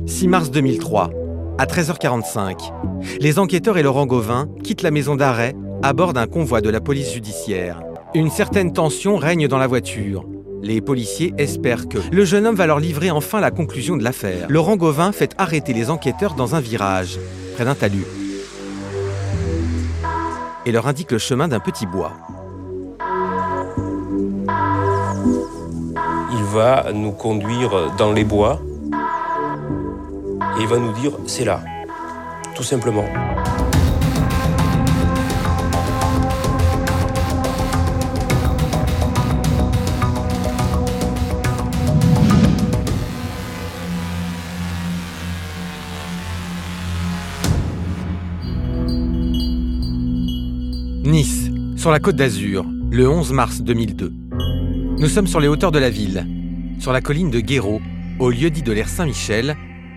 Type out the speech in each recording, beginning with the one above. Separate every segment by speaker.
Speaker 1: 6 mars 2003, à 13h45, les enquêteurs et Laurent Gauvin quittent la maison d'arrêt à bord d'un convoi de la police judiciaire. Une certaine tension règne dans la voiture. Les policiers espèrent que le jeune homme va leur livrer enfin la conclusion de l'affaire. Laurent Gauvin fait arrêter les enquêteurs dans un virage, près d'un talus, et leur indique le chemin d'un petit bois.
Speaker 2: Il va nous conduire dans les bois et il va nous dire « c'est là », tout simplement.
Speaker 1: Nice, sur la Côte d'Azur, le 11 mars 2002. Nous sommes sur les hauteurs de la ville, sur la colline de Guéraud, au lieu-dit de l'aire Saint-Michel.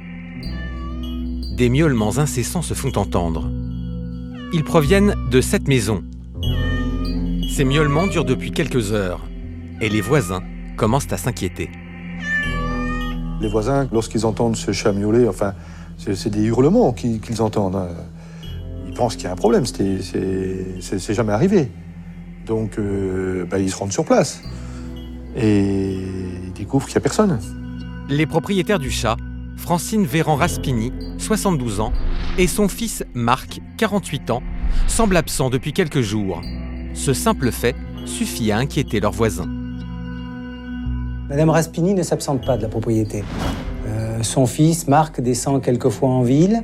Speaker 1: Des miaulements incessants se font entendre. Ils proviennent de cette maison. Ces miaulements durent depuis quelques heures, et les voisins commencent à s'inquiéter.
Speaker 3: Les voisins, lorsqu'ils entendent ce chat miauler, enfin, c'est des hurlements qu'ils entendent. Ils pensent qu'il y a un problème, c'est jamais arrivé. Donc, ils se rendent sur place. Et ils découvrent qu'il n'y a personne.
Speaker 1: Les propriétaires du chat, Francine Véran-Raspini, 72 ans, et son fils Marc, 48 ans, semblent absents depuis quelques jours. Ce simple fait suffit à inquiéter leurs voisins.
Speaker 4: Madame Raspini ne s'absente pas de la propriété. Son fils, Marc, descend quelquefois en ville.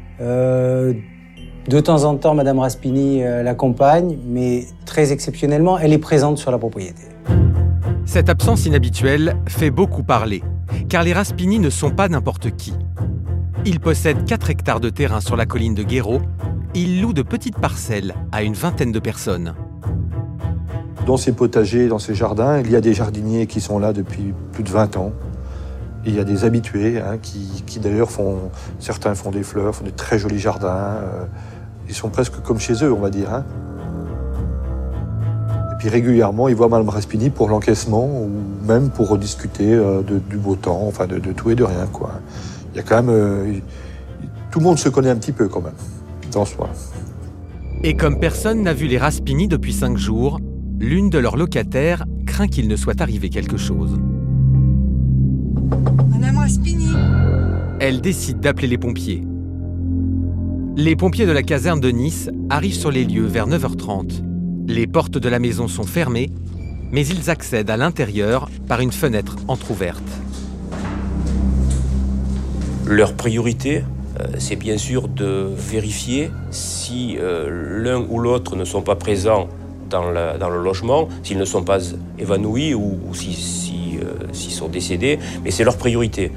Speaker 4: De temps en temps, Madame Raspini l'accompagne, mais très exceptionnellement, elle est présente sur la propriété.
Speaker 1: Cette absence inhabituelle fait beaucoup parler, car les Raspini ne sont pas n'importe qui. Ils possèdent 4 hectares de terrain sur la colline de Guéraud. Ils louent de petites parcelles à une vingtaine de personnes.
Speaker 3: Dans ces potagers, dans ces jardins, il y a des jardiniers qui sont là depuis plus de 20 ans. Et il y a des habitués qui d'ailleurs certains font des fleurs, font de très jolis jardins. Ils sont presque comme chez eux, on va dire. Et puis régulièrement, ils voient Mme Raspini pour l'encaissement ou même pour rediscuter du beau temps, enfin de tout et de rien, quoi. Il y a quand même... tout le monde se connaît un petit peu quand même, dans ce point.
Speaker 1: Et comme personne n'a vu les Raspini depuis 5 jours, l'une de leurs locataires craint qu'il ne soit arrivé quelque chose.
Speaker 5: Madame Raspini.
Speaker 1: Elle décide d'appeler les pompiers. Les pompiers de la caserne de Nice arrivent sur les lieux vers 9h30. Les portes de la maison sont fermées, mais ils accèdent à l'intérieur par une fenêtre entrouverte.
Speaker 2: Leur priorité, c'est bien sûr de vérifier si l'un ou l'autre ne sont pas présents dans le logement, s'ils ne sont pas évanouis ou s'ils sont décédés, mais c'est leur priorité.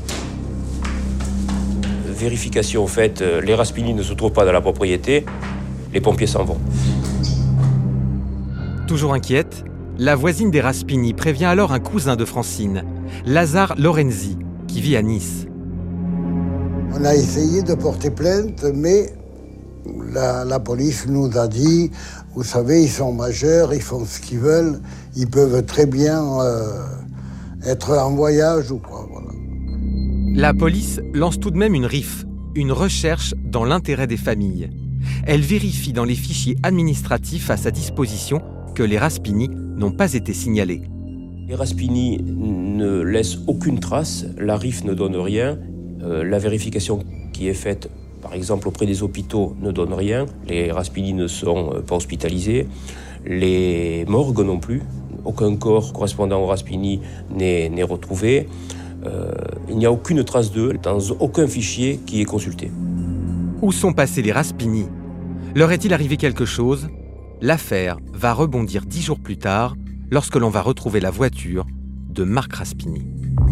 Speaker 2: Vérification faite, les Raspini ne se trouvent pas dans la propriété, les pompiers s'en vont.
Speaker 1: Toujours inquiète, la voisine des Raspini prévient alors un cousin de Francine, Lazare Lorenzi, qui vit à Nice.
Speaker 6: On a essayé de porter plainte, mais la police nous a dit, vous savez, ils sont majeurs, ils font ce qu'ils veulent, ils peuvent très bien être en voyage ou quoi, voilà.
Speaker 1: La police lance tout de même une RIF, une recherche dans l'intérêt des familles. Elle vérifie dans les fichiers administratifs à sa disposition que les Raspini n'ont pas été signalés.
Speaker 2: Les Raspini ne laissent aucune trace, la RIF ne donne rien, la vérification qui est faite, par exemple auprès des hôpitaux, ne donne rien, les Raspini ne sont pas hospitalisés, les morgues non plus, aucun corps correspondant aux Raspini n'est retrouvé. Il n'y a aucune trace d'eux dans aucun fichier qui est consulté.
Speaker 1: Où sont passés les Raspini ? Leur est-il arrivé quelque chose ? L'affaire va rebondir 10 jours plus tard, lorsque l'on va retrouver la voiture de Marc Raspini.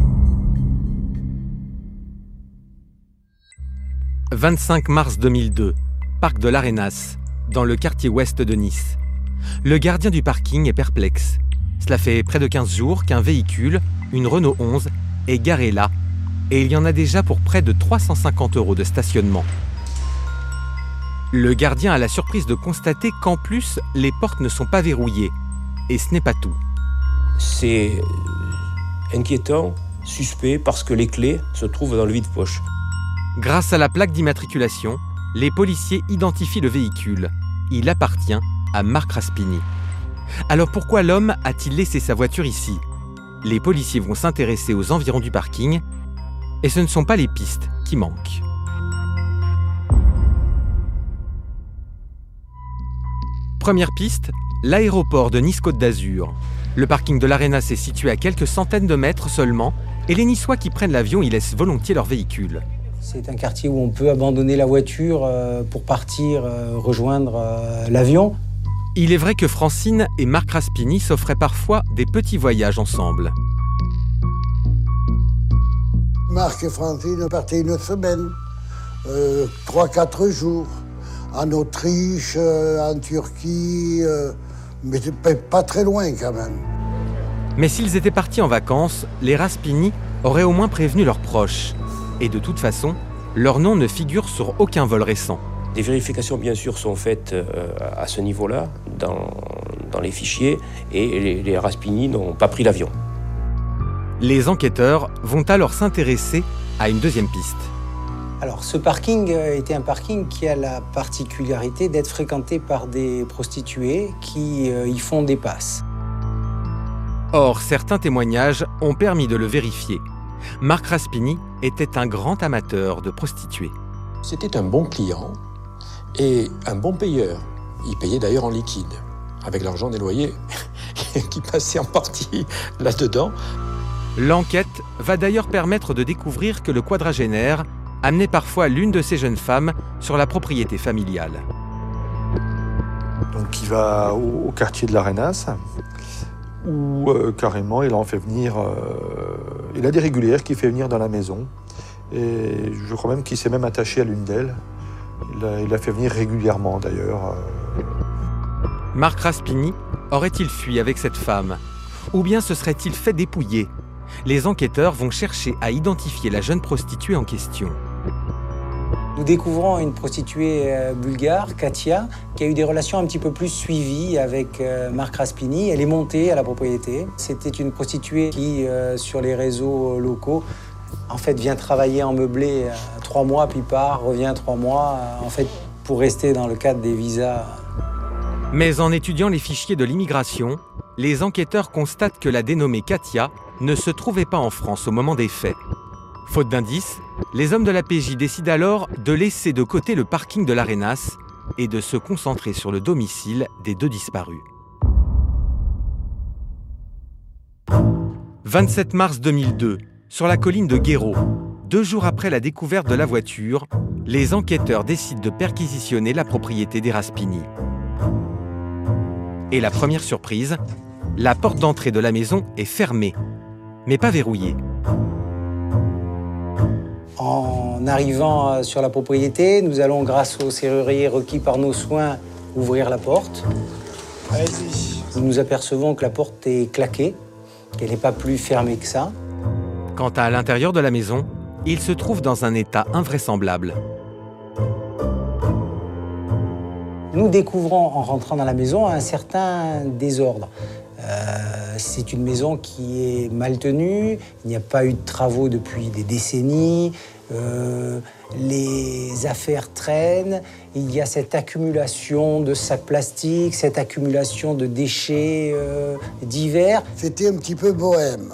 Speaker 1: 25 mars 2002, parc de l'Arenas, dans le quartier ouest de Nice. Le gardien du parking est perplexe. Cela fait près de 15 jours qu'un véhicule, une Renault 11, est garé là, et il y en a déjà pour près de 350 € de stationnement. Le gardien a la surprise de constater qu'en plus, les portes ne sont pas verrouillées. Et ce n'est pas tout.
Speaker 2: C'est inquiétant suspect parce que les clés se trouvent dans le vide-poche.
Speaker 1: Grâce à la plaque d'immatriculation, les policiers identifient le véhicule. Il appartient à Marc Raspini. Alors pourquoi l'homme a-t-il laissé sa voiture ici ? Les policiers vont s'intéresser aux environs du parking et ce ne sont pas les pistes qui manquent. Première piste, l'aéroport de Nice-Côte d'Azur. Le parking de l'Arenas est situé à quelques centaines de mètres seulement et les Niçois qui prennent l'avion y laissent volontiers leur véhicule.
Speaker 4: C'est un quartier où on peut abandonner la voiture pour partir rejoindre l'avion.
Speaker 1: Il est vrai que Francine et Marc Raspini s'offraient parfois des petits voyages ensemble.
Speaker 6: Marc et Francine partaient une semaine, 3-4 jours, en Autriche, en Turquie, mais pas très loin quand même.
Speaker 1: Mais s'ils étaient partis en vacances, les Raspini auraient au moins prévenu leurs proches. Et de toute façon, leur nom ne figure sur aucun vol récent.
Speaker 2: Des vérifications, bien sûr, sont faites à ce niveau-là, dans les fichiers, et les Raspini n'ont pas pris l'avion.
Speaker 1: Les enquêteurs vont alors s'intéresser à une deuxième piste.
Speaker 4: Alors, ce parking était un parking qui a la particularité d'être fréquenté par des prostituées qui y font des passes.
Speaker 1: Or, certains témoignages ont permis de le vérifier. Marc Raspini était un grand amateur de prostituées.
Speaker 5: C'était un bon client et un bon payeur. Il payait d'ailleurs en liquide, avec l'argent des loyers qui passait en partie là-dedans.
Speaker 1: L'enquête va d'ailleurs permettre de découvrir que le quadragénaire amenait parfois l'une de ces jeunes femmes sur la propriété familiale.
Speaker 3: Donc il va au quartier de l'Arenas, où carrément il en fait venir... il a des régulières qu'il fait venir dans la maison. Et je crois même qu'il s'est même attaché à l'une d'elles. Il l'a fait venir régulièrement d'ailleurs.
Speaker 1: Marc Raspini aurait-il fui avec cette femme ? Ou bien se serait-il fait dépouiller ? Les enquêteurs vont chercher à identifier la jeune prostituée en question.
Speaker 4: Nous découvrons une prostituée bulgare, Katia, qui a eu des relations un petit peu plus suivies avec Marc Raspini. Elle est montée à la propriété. C'était une prostituée qui, sur les réseaux locaux, en fait, vient travailler en meublé 3 mois, puis part, revient 3 mois, en fait, pour rester dans le cadre des visas.
Speaker 1: Mais en étudiant les fichiers de l'immigration, les enquêteurs constatent que la dénommée Katia ne se trouvait pas en France au moment des faits. Faute d'indices, les hommes de la PJ décident alors de laisser de côté le parking de l'Arenas et de se concentrer sur le domicile des 2 disparus. 27 mars 2002, sur la colline de Guéraud, 2 jours après la découverte de la voiture, les enquêteurs décident de perquisitionner la propriété des Raspini. Et la première surprise, la porte d'entrée de la maison est fermée, mais pas verrouillée.
Speaker 4: En arrivant sur la propriété, nous allons, grâce au serrurier requis par nos soins, ouvrir la porte.
Speaker 7: Allez-y.
Speaker 4: Nous nous apercevons que la porte est claquée, qu'elle n'est pas plus fermée que ça.
Speaker 1: Quant à l'intérieur de la maison, il se trouve dans un état invraisemblable.
Speaker 4: Nous découvrons, en rentrant dans la maison, un certain désordre. C'est une maison qui est mal tenue, il n'y a pas eu de travaux depuis des décennies, les affaires traînent, il y a cette accumulation de sacs plastiques, cette accumulation de déchets divers.
Speaker 6: C'était un petit peu bohème.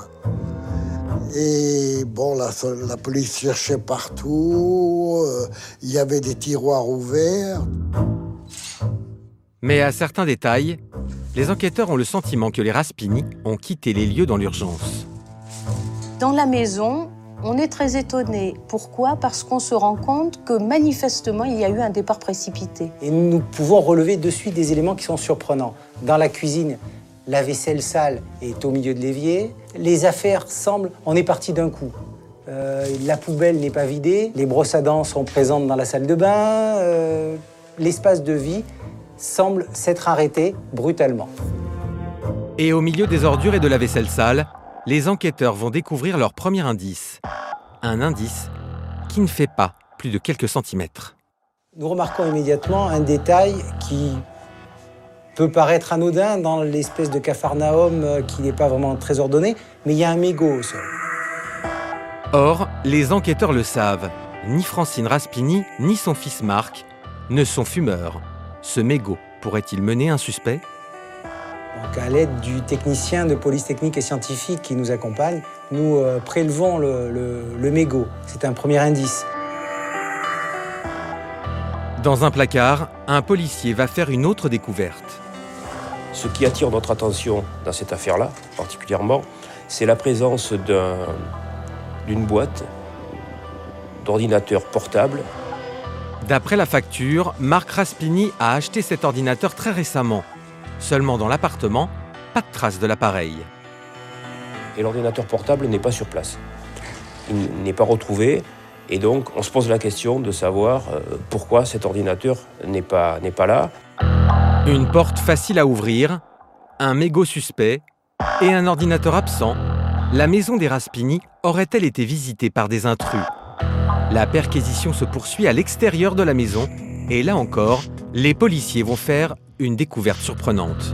Speaker 6: Et bon, la police cherchait partout, il y avait des tiroirs ouverts.
Speaker 1: Mais à certains détails, les enquêteurs ont le sentiment que les Raspini ont quitté les lieux dans l'urgence.
Speaker 8: Dans la maison, on est très étonné. Pourquoi ? Parce qu'on se rend compte que manifestement, il y a eu un départ précipité.
Speaker 4: Et nous pouvons relever de suite des éléments qui sont surprenants. Dans la cuisine, la vaisselle sale est au milieu de l'évier. Les affaires semblent... On est parti d'un coup. La poubelle n'est pas vidée. Les brosses à dents sont présentes dans la salle de bain. L'espace de vie semble s'être arrêté brutalement.
Speaker 1: Et au milieu des ordures et de la vaisselle sale, les enquêteurs vont découvrir leur premier indice. Un indice qui ne fait pas plus de quelques centimètres.
Speaker 4: Nous remarquons immédiatement un détail qui peut paraître anodin dans l'espèce de capharnaüm qui n'est pas vraiment très ordonné, mais il y a un mégot au sol.
Speaker 1: Or, les enquêteurs le savent, ni Francine Raspini ni son fils Marc ne sont fumeurs. Ce mégot pourrait-il mener un suspect ?
Speaker 4: Donc, à l'aide du technicien de police technique et scientifique qui nous accompagne, nous prélevons le mégot. C'est un premier indice.
Speaker 1: Dans un placard, un policier va faire une autre découverte.
Speaker 2: Ce qui attire notre attention dans cette affaire-là, particulièrement, c'est la présence d'une boîte d'ordinateur portable.
Speaker 1: D'après la facture, Marc Raspini a acheté cet ordinateur très récemment. Seulement dans l'appartement, pas de trace de l'appareil.
Speaker 2: Et l'ordinateur portable n'est pas sur place. Il n'est pas retrouvé. Et donc, on se pose la question de savoir pourquoi cet ordinateur n'est pas là.
Speaker 1: Une porte facile à ouvrir, un mégot suspect et un ordinateur absent. La maison des Raspini aurait-elle été visitée par des intrus ? La perquisition se poursuit à l'extérieur de la maison et là encore, les policiers vont faire une découverte surprenante.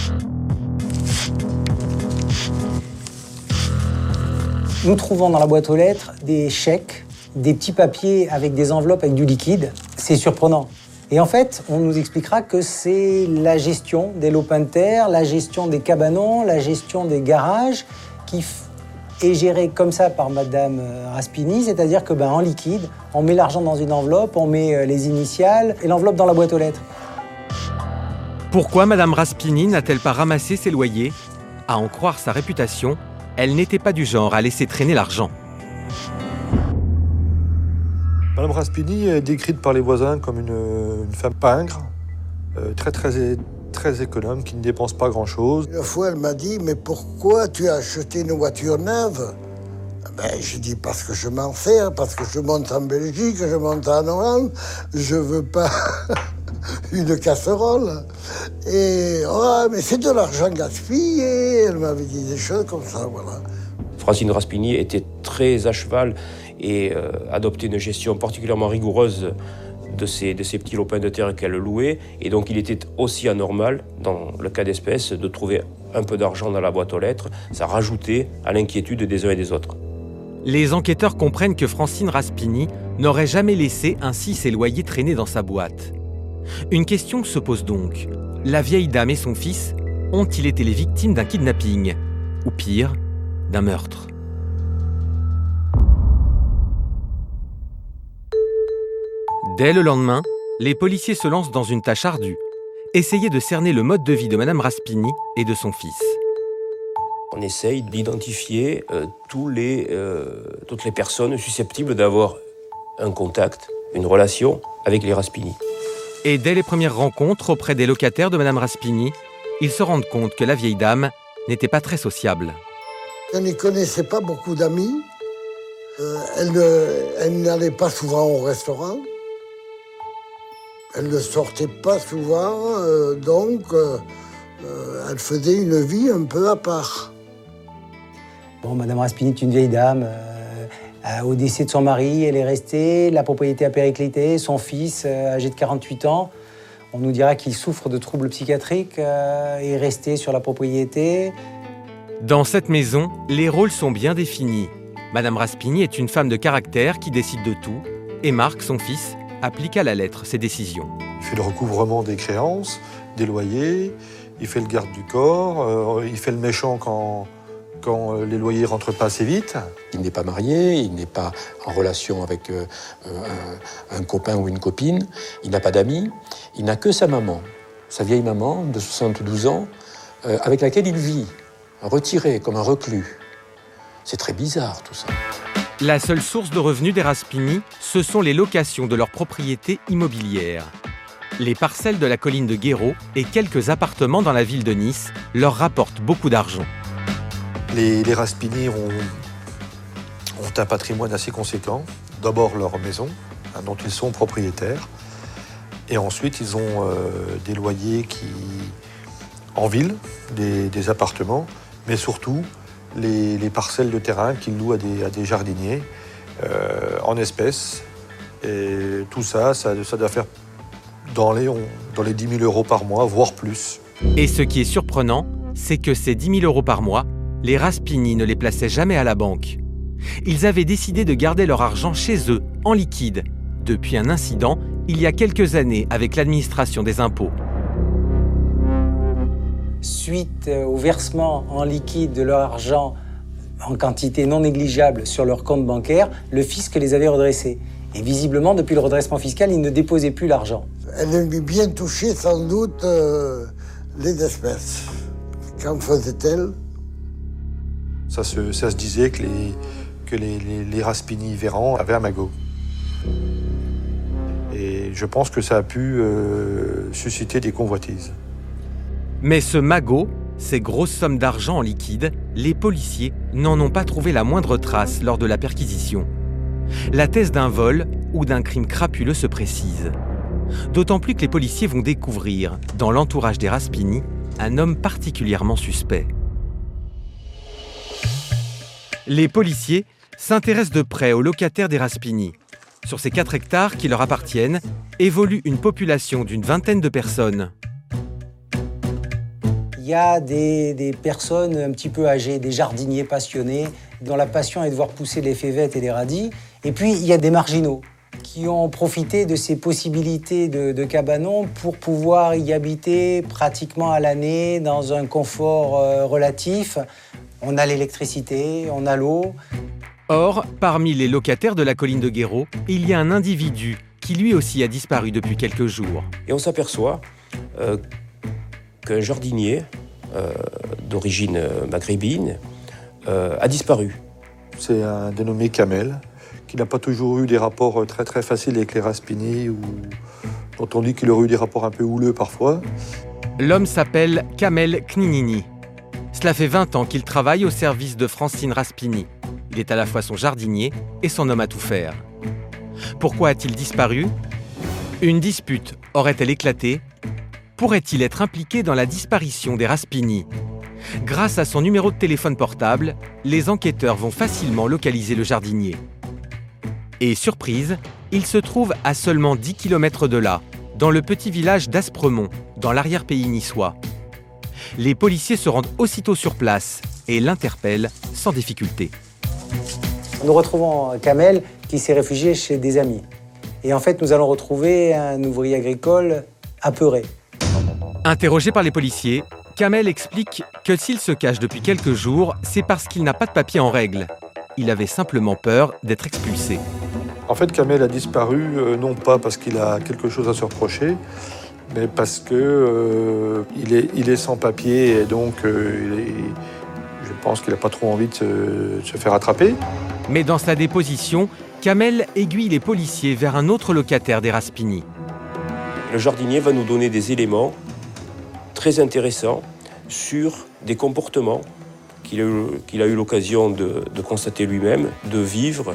Speaker 4: Nous trouvons dans la boîte aux lettres des chèques, des petits papiers avec des enveloppes avec du liquide. C'est surprenant. Et en fait, on nous expliquera que c'est la gestion des lopins de terre, la gestion des cabanons, la gestion des garages qui est gérée comme ça par Madame Raspini, c'est-à-dire que en liquide, on met l'argent dans une enveloppe, on met les initiales et l'enveloppe dans la boîte aux lettres.
Speaker 1: Pourquoi Madame Raspini n'a-t-elle pas ramassé ses loyers ? À en croire sa réputation, elle n'était pas du genre à laisser traîner l'argent.
Speaker 3: Madame Raspini est décrite par les voisins comme une femme pingre, très économe, qui ne dépense pas grand-chose.
Speaker 6: Une fois, elle m'a dit « Mais pourquoi tu as acheté une voiture neuve ?» Je dis « Parce que je m'en sers, parce que je monte en Belgique, je monte en Hollande, je veux pas une casserole. » Et « Oh, mais c'est de l'argent gaspillé !» Elle m'avait dit des choses comme ça, voilà.
Speaker 2: Francine Raspini était très à cheval et adoptait une gestion particulièrement rigoureuse de ces petits lopins de terre qu'elle louait. Et donc il était aussi anormal, dans le cas d'espèce, de trouver un peu d'argent dans la boîte aux lettres. Ça rajoutait à l'inquiétude des uns et des autres.
Speaker 1: Les enquêteurs comprennent que Francine Raspini n'aurait jamais laissé ainsi ses loyers traîner dans sa boîte. Une question se pose donc. La vieille dame et son fils ont-ils été les victimes d'un kidnapping ? Ou pire, d'un meurtre ? Dès le lendemain, les policiers se lancent dans une tâche ardue. Essayer de cerner le mode de vie de Madame Raspini et de son fils.
Speaker 2: On essaye d'identifier toutes les personnes susceptibles d'avoir un contact, une relation avec les Raspini.
Speaker 1: Et dès les premières rencontres auprès des locataires de Madame Raspini, ils se rendent compte que la vieille dame n'était pas très sociable.
Speaker 6: Elle ne connaissait pas beaucoup d'amis. Elle n'allait pas souvent au restaurant. Elle ne sortait pas souvent, donc elle faisait une vie un peu à part.
Speaker 4: Bon, Madame Raspini est une vieille dame. Au décès de son mari, elle est restée. La propriété a périclité. Son fils, âgé de 48 ans, on nous dira qu'il souffre de troubles psychiatriques, est resté sur la propriété.
Speaker 1: Dans cette maison, les rôles sont bien définis. Madame Raspini est une femme de caractère qui décide de tout, et Marc, son fils, applique à la lettre ses décisions.
Speaker 3: Il fait le recouvrement des créances, des loyers, il fait le garde du corps, il fait le méchant quand les loyers ne rentrent pas assez vite.
Speaker 5: Il n'est pas marié, il n'est pas en relation avec un copain ou une copine, il n'a pas d'amis, il n'a que sa maman, sa vieille maman de 72 ans, avec laquelle il vit, retiré comme un reclus. C'est très bizarre tout ça.
Speaker 1: La seule source de revenus des Raspini, ce sont les locations de leurs propriétés immobilières. Les parcelles de la colline de Guéraud et quelques appartements dans la ville de Nice leur rapportent beaucoup d'argent.
Speaker 3: Les Raspini ont un patrimoine assez conséquent. D'abord leur maison, dont ils sont propriétaires. Et ensuite, ils ont des loyers en ville, des appartements, mais surtout les parcelles de terrain qu'ils louent à des jardiniers en espèces. Et tout ça doit faire dans les 10 000 euros par mois, voire plus.
Speaker 1: Et ce qui est surprenant, c'est que ces 10 000 euros par mois, les Raspini ne les plaçaient jamais à la banque. Ils avaient décidé de garder leur argent chez eux, en liquide, depuis un incident il y a quelques années avec l'administration des impôts.
Speaker 4: Suite au versement en liquide de leur argent en quantité non négligeable sur leur compte bancaire, le fisc les avait redressés. Et visiblement, depuis le redressement fiscal, ils ne déposaient plus l'argent.
Speaker 6: Elle aimait bien toucher sans doute les espèces. Qu'en faisait-elle?
Speaker 3: Ça se disait que les Raspini-Véran avaient un magot. Et je pense que ça a pu susciter des convoitises.
Speaker 1: Mais ce magot, ces grosses sommes d'argent en liquide, les policiers n'en ont pas trouvé la moindre trace lors de la perquisition. La thèse d'un vol ou d'un crime crapuleux se précise. D'autant plus que les policiers vont découvrir, dans l'entourage des Raspini, un homme particulièrement suspect. Les policiers s'intéressent de près aux locataires des Raspini. Sur ces 4 hectares qui leur appartiennent, évolue une population d'une vingtaine de personnes.
Speaker 4: Il y a des personnes un petit peu âgées, des jardiniers passionnés, dont la passion est de voir pousser les févettes et les radis. Et puis, il y a des marginaux qui ont profité de ces possibilités de cabanon pour pouvoir y habiter pratiquement à l'année dans un confort relatif. On a l'électricité, on a l'eau.
Speaker 1: Or, parmi les locataires de la colline de Guéraud, il y a un individu qui lui aussi a disparu depuis quelques jours.
Speaker 2: Et on s'aperçoit qu'un jardinier d'origine maghrébine a disparu.
Speaker 3: C'est un dénommé Kamel, qui n'a pas toujours eu des rapports très très faciles avec les Raspini, ou dont on dit qu'il aurait eu des rapports un peu houleux parfois.
Speaker 1: L'homme s'appelle Kamel Kninini. Cela fait 20 ans qu'il travaille au service de Francine Raspini. Il est à la fois son jardinier et son homme à tout faire. Pourquoi a-t-il disparu? Une dispute aurait-elle éclaté? Pourrait-il être impliqué dans la disparition des Raspini? Grâce à son numéro de téléphone portable, les enquêteurs vont facilement localiser le jardinier. Et surprise, il se trouve à seulement 10 km de là, dans le petit village d'Aspremont, dans l'arrière-pays niçois. Les policiers se rendent aussitôt sur place et l'interpellent sans difficulté.
Speaker 4: Nous retrouvons Kamel qui s'est réfugié chez des amis. Et en fait, nous allons retrouver un ouvrier agricole apeuré.
Speaker 1: Interrogé par les policiers, Kamel explique que s'il se cache depuis quelques jours, c'est parce qu'il n'a pas de papier en règle. Il avait simplement peur d'être expulsé.
Speaker 3: En fait, Kamel a disparu, non pas parce qu'il a quelque chose à se reprocher, mais parce que il est sans papier et donc je pense qu'il n'a pas trop envie de se faire attraper.
Speaker 1: Mais dans sa déposition, Kamel aiguille les policiers vers un autre locataire des Raspini.
Speaker 2: Le jardinier va nous donner des éléments très intéressants sur des comportements qu'il a eu l'occasion de constater lui-même, de vivre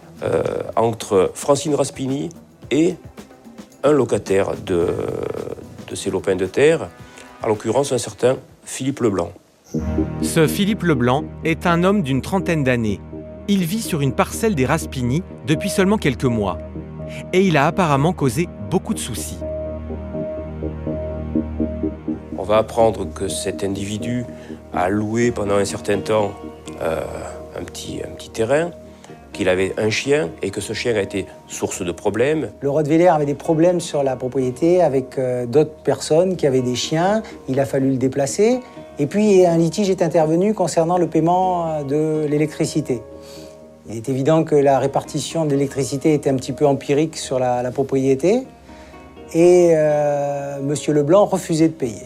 Speaker 2: entre Francine Raspini et un locataire de ces lopins de terre, en l'occurrence un certain Philippe Leblanc.
Speaker 1: Ce Philippe Leblanc est un homme d'une trentaine d'années. Il vit sur une parcelle des Raspini depuis seulement quelques mois. Et il a apparemment causé beaucoup de soucis.
Speaker 2: On va apprendre que cet individu a loué pendant un certain temps un petit terrain, qu'il avait un chien et que ce chien a été source de problèmes.
Speaker 4: Le Rottweiler avait des problèmes sur la propriété avec d'autres personnes qui avaient des chiens. Il a fallu le déplacer. Et puis un litige est intervenu concernant le paiement de l'électricité. Il est évident que la répartition de l'électricité était un petit peu empirique sur la propriété. Et M. Leblanc refusait de payer.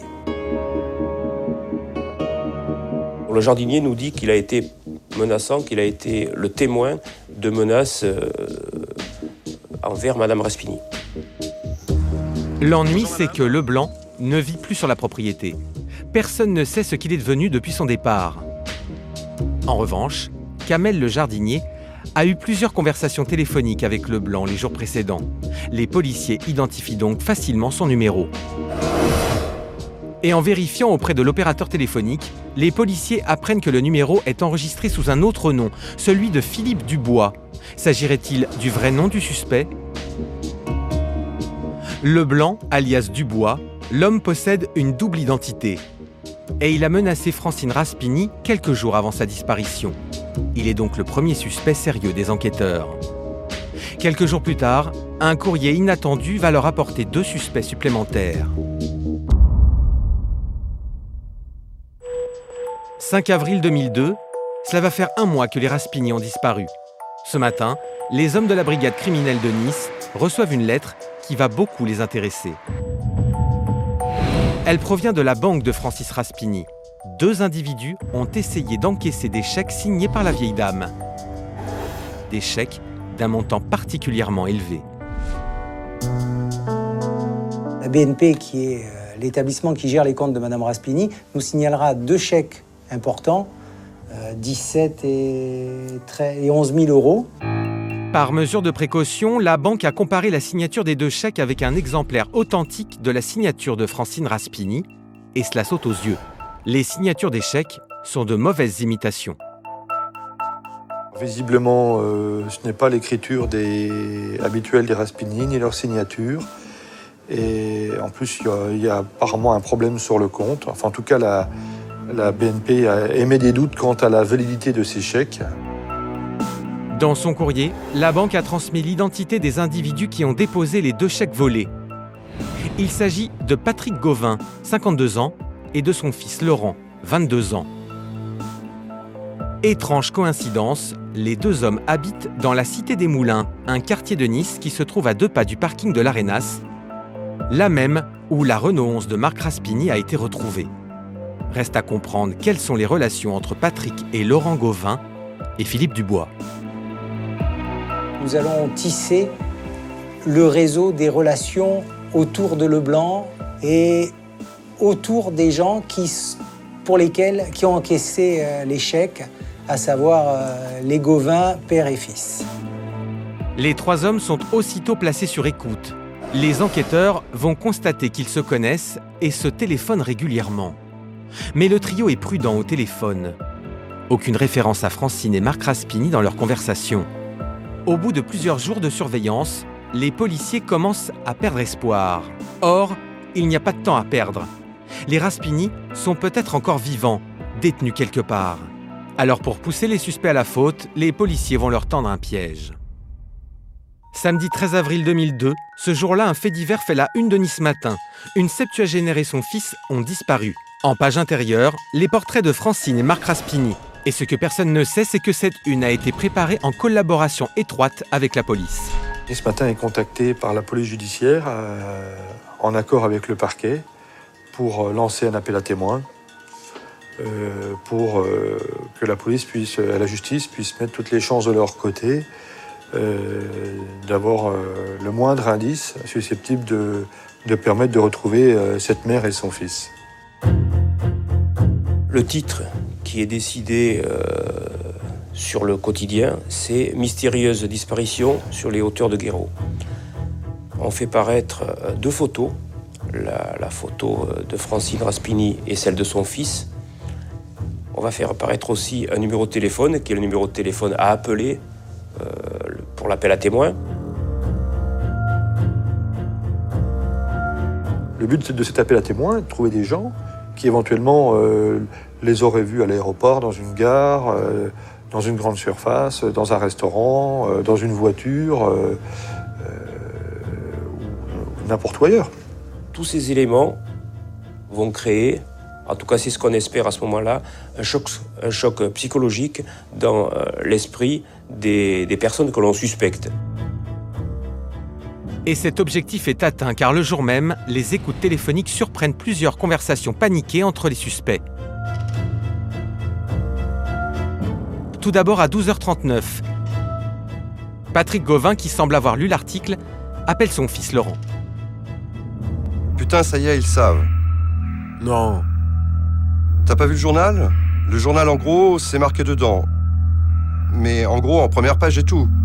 Speaker 2: Le jardinier nous dit qu'il a été menaçant, qu'il a été le témoin de menaces envers Mme Raspini.
Speaker 1: L'ennui, c'est que Leblanc ne vit plus sur la propriété. Personne ne sait ce qu'il est devenu depuis son départ. En revanche, Kamel le jardinier a eu plusieurs conversations téléphoniques avec Leblanc les jours précédents. Les policiers identifient donc facilement son numéro. Et en vérifiant auprès de l'opérateur téléphonique, les policiers apprennent que le numéro est enregistré sous un autre nom, celui de Philippe Dubois. S'agirait-il du vrai nom du suspect? Leblanc, alias Dubois, l'homme possède une double identité. Et il a menacé Francine Raspini quelques jours avant sa disparition. Il est donc le premier suspect sérieux des enquêteurs. Quelques jours plus tard, un courrier inattendu va leur apporter 2 suspects supplémentaires. 5 avril 2002, cela va faire 1 mois que les Raspini ont disparu. Ce matin, les hommes de la brigade criminelle de Nice reçoivent une lettre qui va beaucoup les intéresser. Elle provient de la banque de Francis Raspini. 2 individus ont essayé d'encaisser des chèques signés par la vieille dame. Des chèques d'un montant particulièrement élevé.
Speaker 4: La BNP, qui est l'établissement qui gère les comptes de Mme Raspini, nous signalera 2 chèques importants, 17 et 11 000 euros.
Speaker 1: Par mesure de précaution, la banque a comparé la signature des 2 chèques avec un exemplaire authentique de la signature de Francine Raspini, et cela saute aux yeux. Les signatures des chèques sont de mauvaises imitations.
Speaker 3: Visiblement, ce n'est pas l'écriture habituelle des Raspini, ni leur signature. Et en plus, il y a apparemment un problème sur le compte. Enfin, en tout cas, la BNP a émis des doutes quant à la validité de ces chèques.
Speaker 1: Dans son courrier, la banque a transmis l'identité des individus qui ont déposé les 2 chèques volés. Il s'agit de Patrick Gauvin, 52 ans, et de son fils Laurent, 22 ans. Étrange coïncidence, les 2 hommes habitent dans la Cité des Moulins, un quartier de Nice qui se trouve à 2 pas du parking de l'Arenas, la même où la Renault 11 de Marc Raspini a été retrouvée. Reste à comprendre quelles sont les relations entre Patrick et Laurent Gauvin et Philippe Dubois.
Speaker 4: Nous allons tisser le réseau des relations autour de Leblanc et autour des gens qui ont encaissé les chèques, à savoir les Gauvin, père et fils.
Speaker 1: Les 3 hommes sont aussitôt placés sur écoute. Les enquêteurs vont constater qu'ils se connaissent et se téléphonent régulièrement. Mais le trio est prudent au téléphone. Aucune référence à Francine et Marc Raspini dans leur conversation. Au bout de plusieurs jours de surveillance, les policiers commencent à perdre espoir. Or, il n'y a pas de temps à perdre. Les Raspini sont peut-être encore vivants, détenus quelque part. Alors pour pousser les suspects à la faute, les policiers vont leur tendre un piège. Samedi 13 avril 2002, ce jour-là, un fait divers fait la une de Nice Matin. Une septuagénaire et son fils ont disparu. En page intérieure, les portraits de Francine et Marc Raspini. Et ce que personne ne sait, c'est que cette une a été préparée en collaboration étroite avec la police.
Speaker 3: Nice Matin est contacté par la police judiciaire en accord avec le parquet pour lancer un appel à témoins. Pour que la police la justice puisse mettre toutes les chances de leur côté, d'avoir le moindre indice susceptible de permettre de retrouver cette mère et son fils.
Speaker 2: Le titre qui est décidé sur le quotidien, c'est « Mystérieuse disparition sur les hauteurs de Guéraud ». On fait paraître 2 photos, la photo de Francine Raspini et celle de son fils. On va faire apparaître aussi un numéro de téléphone, qui est le numéro de téléphone à appeler pour l'appel à témoins.
Speaker 3: Le but de cet appel à témoins est de trouver des gens qui éventuellement les auraient vus à l'aéroport, dans une gare, dans une grande surface, dans un restaurant, dans une voiture, ou n'importe où ailleurs.
Speaker 2: Tous ces éléments vont créer, en tout cas c'est ce qu'on espère à ce moment-là, un choc psychologique dans l'esprit des personnes que l'on suspecte.
Speaker 1: Et cet objectif est atteint car le jour même, les écoutes téléphoniques surprennent plusieurs conversations paniquées entre les suspects. Tout d'abord à 12h39, Patrick Gauvin, qui semble avoir lu l'article, appelle son fils Laurent.
Speaker 9: Putain, ça y est, ils savent.
Speaker 7: Non.
Speaker 9: T'as pas vu le journal ? Le journal, en gros, c'est marqué dedans. Mais en gros, en première page et tout.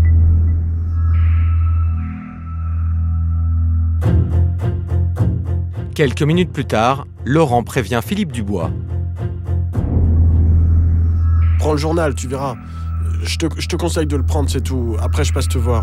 Speaker 1: Quelques minutes plus tard, Laurent prévient Philippe Dubois.
Speaker 7: Prends le journal, tu verras. Je te conseille de le prendre, c'est tout. Après, je passe te voir.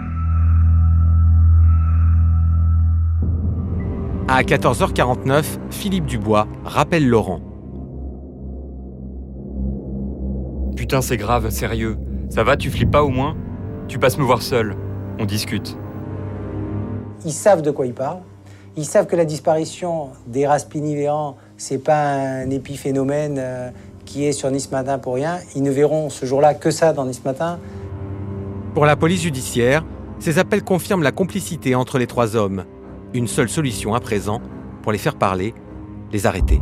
Speaker 1: À 14h49, Philippe Dubois rappelle Laurent.
Speaker 10: Putain, c'est grave, sérieux. Ça va, tu flippes pas au moins? Tu passes me voir seul. On discute.
Speaker 4: Ils savent de quoi ils parlent. Ils savent que la disparition des Raspini-Véran, c'est pas un épiphénomène qui est sur Nice Matin pour rien. Ils ne verront ce jour-là que ça dans Nice Matin.
Speaker 1: Pour la police judiciaire, ces appels confirment la complicité entre les trois hommes. Une seule solution à présent, pour les faire parler, les arrêter.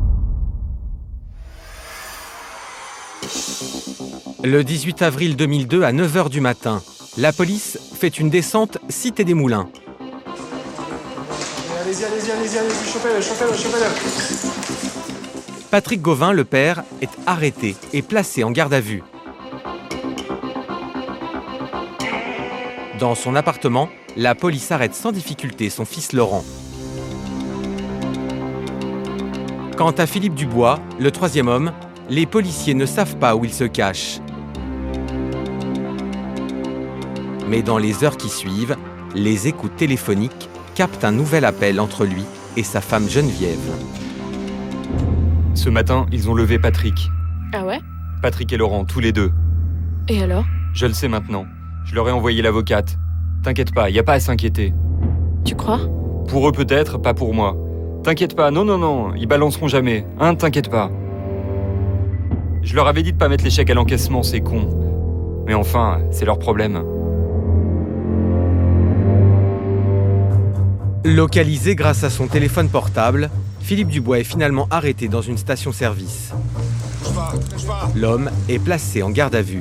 Speaker 1: Le 18 avril 2002, à 9h du matin, la police fait une descente Cité des Moulins.
Speaker 7: Allez-y, chauffez-le.
Speaker 1: Patrick Gauvin, le père, est arrêté et placé en garde à vue. Dans son appartement, la police arrête sans difficulté son fils Laurent. Quant à Philippe Dubois, le troisième homme, les policiers ne savent pas où il se cache. Mais dans les heures qui suivent, les écoutes téléphoniques captent un nouvel appel entre lui et sa femme Geneviève.
Speaker 10: Ce matin, ils ont levé Patrick.
Speaker 11: Ah ouais?
Speaker 10: Patrick et Laurent, tous les deux.
Speaker 11: Et alors?
Speaker 10: Je le sais maintenant. Je leur ai envoyé l'avocate. T'inquiète pas, y a pas à s'inquiéter.
Speaker 11: Tu crois?
Speaker 10: Pour eux peut-être, pas pour moi. T'inquiète pas, non, ils balanceront jamais. Hein, t'inquiète pas. Je leur avais dit de pas mettre les chèques à l'encaissement, c'est con. Mais enfin, c'est leur problème.
Speaker 1: Localisé grâce à son téléphone portable, Philippe Dubois est finalement arrêté dans une station-service. L'homme est placé en garde à vue.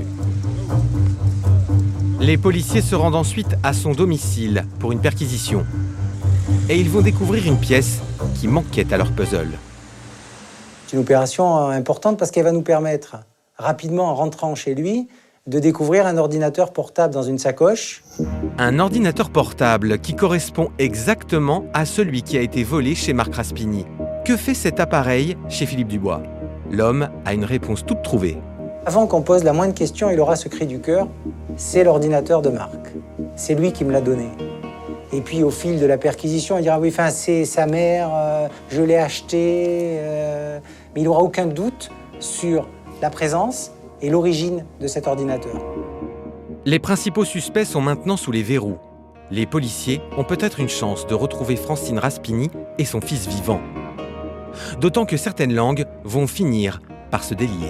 Speaker 1: Les policiers se rendent ensuite à son domicile pour une perquisition. Et ils vont découvrir une pièce qui manquait à leur puzzle.
Speaker 4: C'est une opération importante parce qu'elle va nous permettre, rapidement en rentrant chez lui, de découvrir un ordinateur portable dans une sacoche.
Speaker 1: Un ordinateur portable qui correspond exactement à celui qui a été volé chez Marc Raspini. Que fait cet appareil chez Philippe Dubois? L'homme a une réponse toute trouvée.
Speaker 4: Avant qu'on pose la moindre question, il aura ce cri du cœur. C'est l'ordinateur de Marc. C'est lui qui me l'a donné. Et puis au fil de la perquisition, il dira oui, c'est sa mère, je l'ai acheté. Mais il n'aura aucun doute sur la présence et l'origine de cet ordinateur.
Speaker 1: Les principaux suspects sont maintenant sous les verrous. Les policiers ont peut-être une chance de retrouver Francine Raspini et son fils vivant. D'autant que certaines langues vont finir par se délier.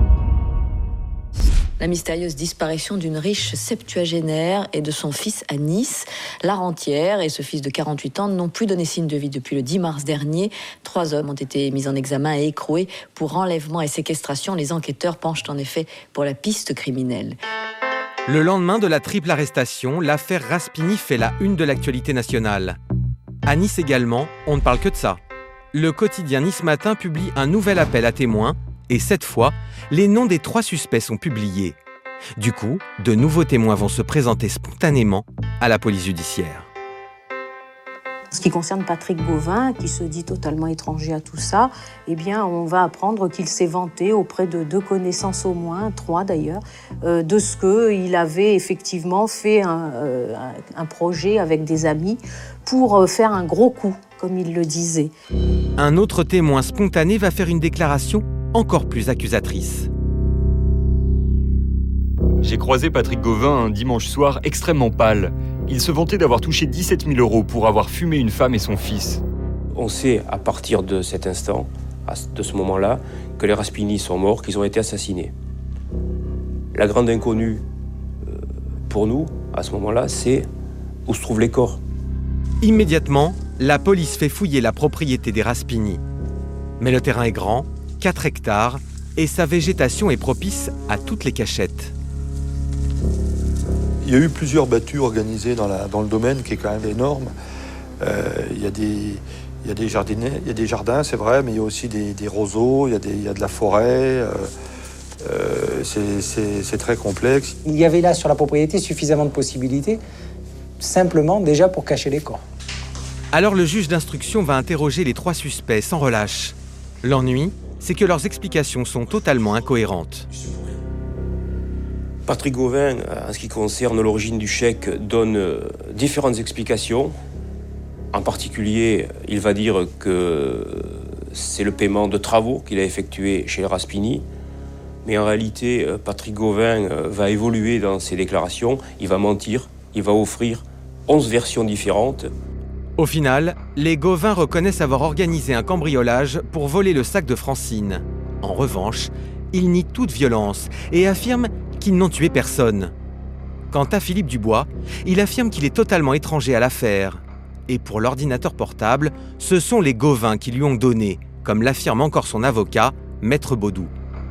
Speaker 11: La mystérieuse disparition d'une riche septuagénaire et de son fils à Nice. La rentière et ce fils de 48 ans n'ont plus donné signe de vie depuis le 10 mars dernier. 3 hommes ont été mis en examen et écroués pour enlèvement et séquestration. Les enquêteurs penchent en effet pour la piste criminelle.
Speaker 1: Le lendemain de la triple arrestation, l'affaire Raspini fait la une de l'actualité nationale. À Nice également, on ne parle que de ça. Le quotidien Nice Matin publie un nouvel appel à témoins. Et cette fois, les noms des 3 suspects sont publiés. Du coup, de nouveaux témoins vont se présenter spontanément à la police judiciaire.
Speaker 8: En ce qui concerne Patrick Gauvin, qui se dit totalement étranger à tout ça, eh bien, on va apprendre qu'il s'est vanté auprès de 2 connaissances au moins, 3 d'ailleurs, de ce qu'il avait effectivement fait un projet avec des amis pour faire un gros coup, comme il le disait.
Speaker 1: Un autre témoin spontané va faire une déclaration encore plus accusatrice.
Speaker 10: J'ai croisé Patrick Gauvin un dimanche soir extrêmement pâle. Il se vantait d'avoir touché 17 000 € pour avoir fumé une femme et son fils.
Speaker 2: On sait à partir de cet instant, de ce moment-là, que les Raspini sont morts, qu'ils ont été assassinés. La grande inconnue pour nous, à ce moment-là, c'est où se trouvent les corps.
Speaker 1: Immédiatement, la police fait fouiller la propriété des Raspini. Mais le terrain est grand, 4 hectares, et sa végétation est propice à toutes les cachettes.
Speaker 3: Il y a eu plusieurs battues organisées dans le domaine qui est quand même énorme. Il y a des jardins, c'est vrai, mais il y a aussi des roseaux, il y a de la forêt. C'est très complexe.
Speaker 4: Il y avait là sur la propriété suffisamment de possibilités, simplement déjà pour cacher les corps.
Speaker 1: Alors le juge d'instruction va interroger les 3 suspects sans relâche. L'ennui, c'est que leurs explications sont totalement incohérentes.
Speaker 2: Patrick Gauvin, en ce qui concerne l'origine du chèque, donne différentes explications. En particulier, il va dire que c'est le paiement de travaux qu'il a effectué chez les Raspini. Mais en réalité, Patrick Gauvin va évoluer dans ses déclarations, il va mentir, il va offrir 11 versions différentes.
Speaker 1: Au final, les Gauvin reconnaissent avoir organisé un cambriolage pour voler le sac de Francine. En revanche, ils nient toute violence et affirment qu'ils n'ont tué personne. Quant à Philippe Dubois, il affirme qu'il est totalement étranger à l'affaire. Et pour l'ordinateur portable, ce sont les Gauvin qui lui ont donné, comme l'affirme encore son avocat, Maître Baudou.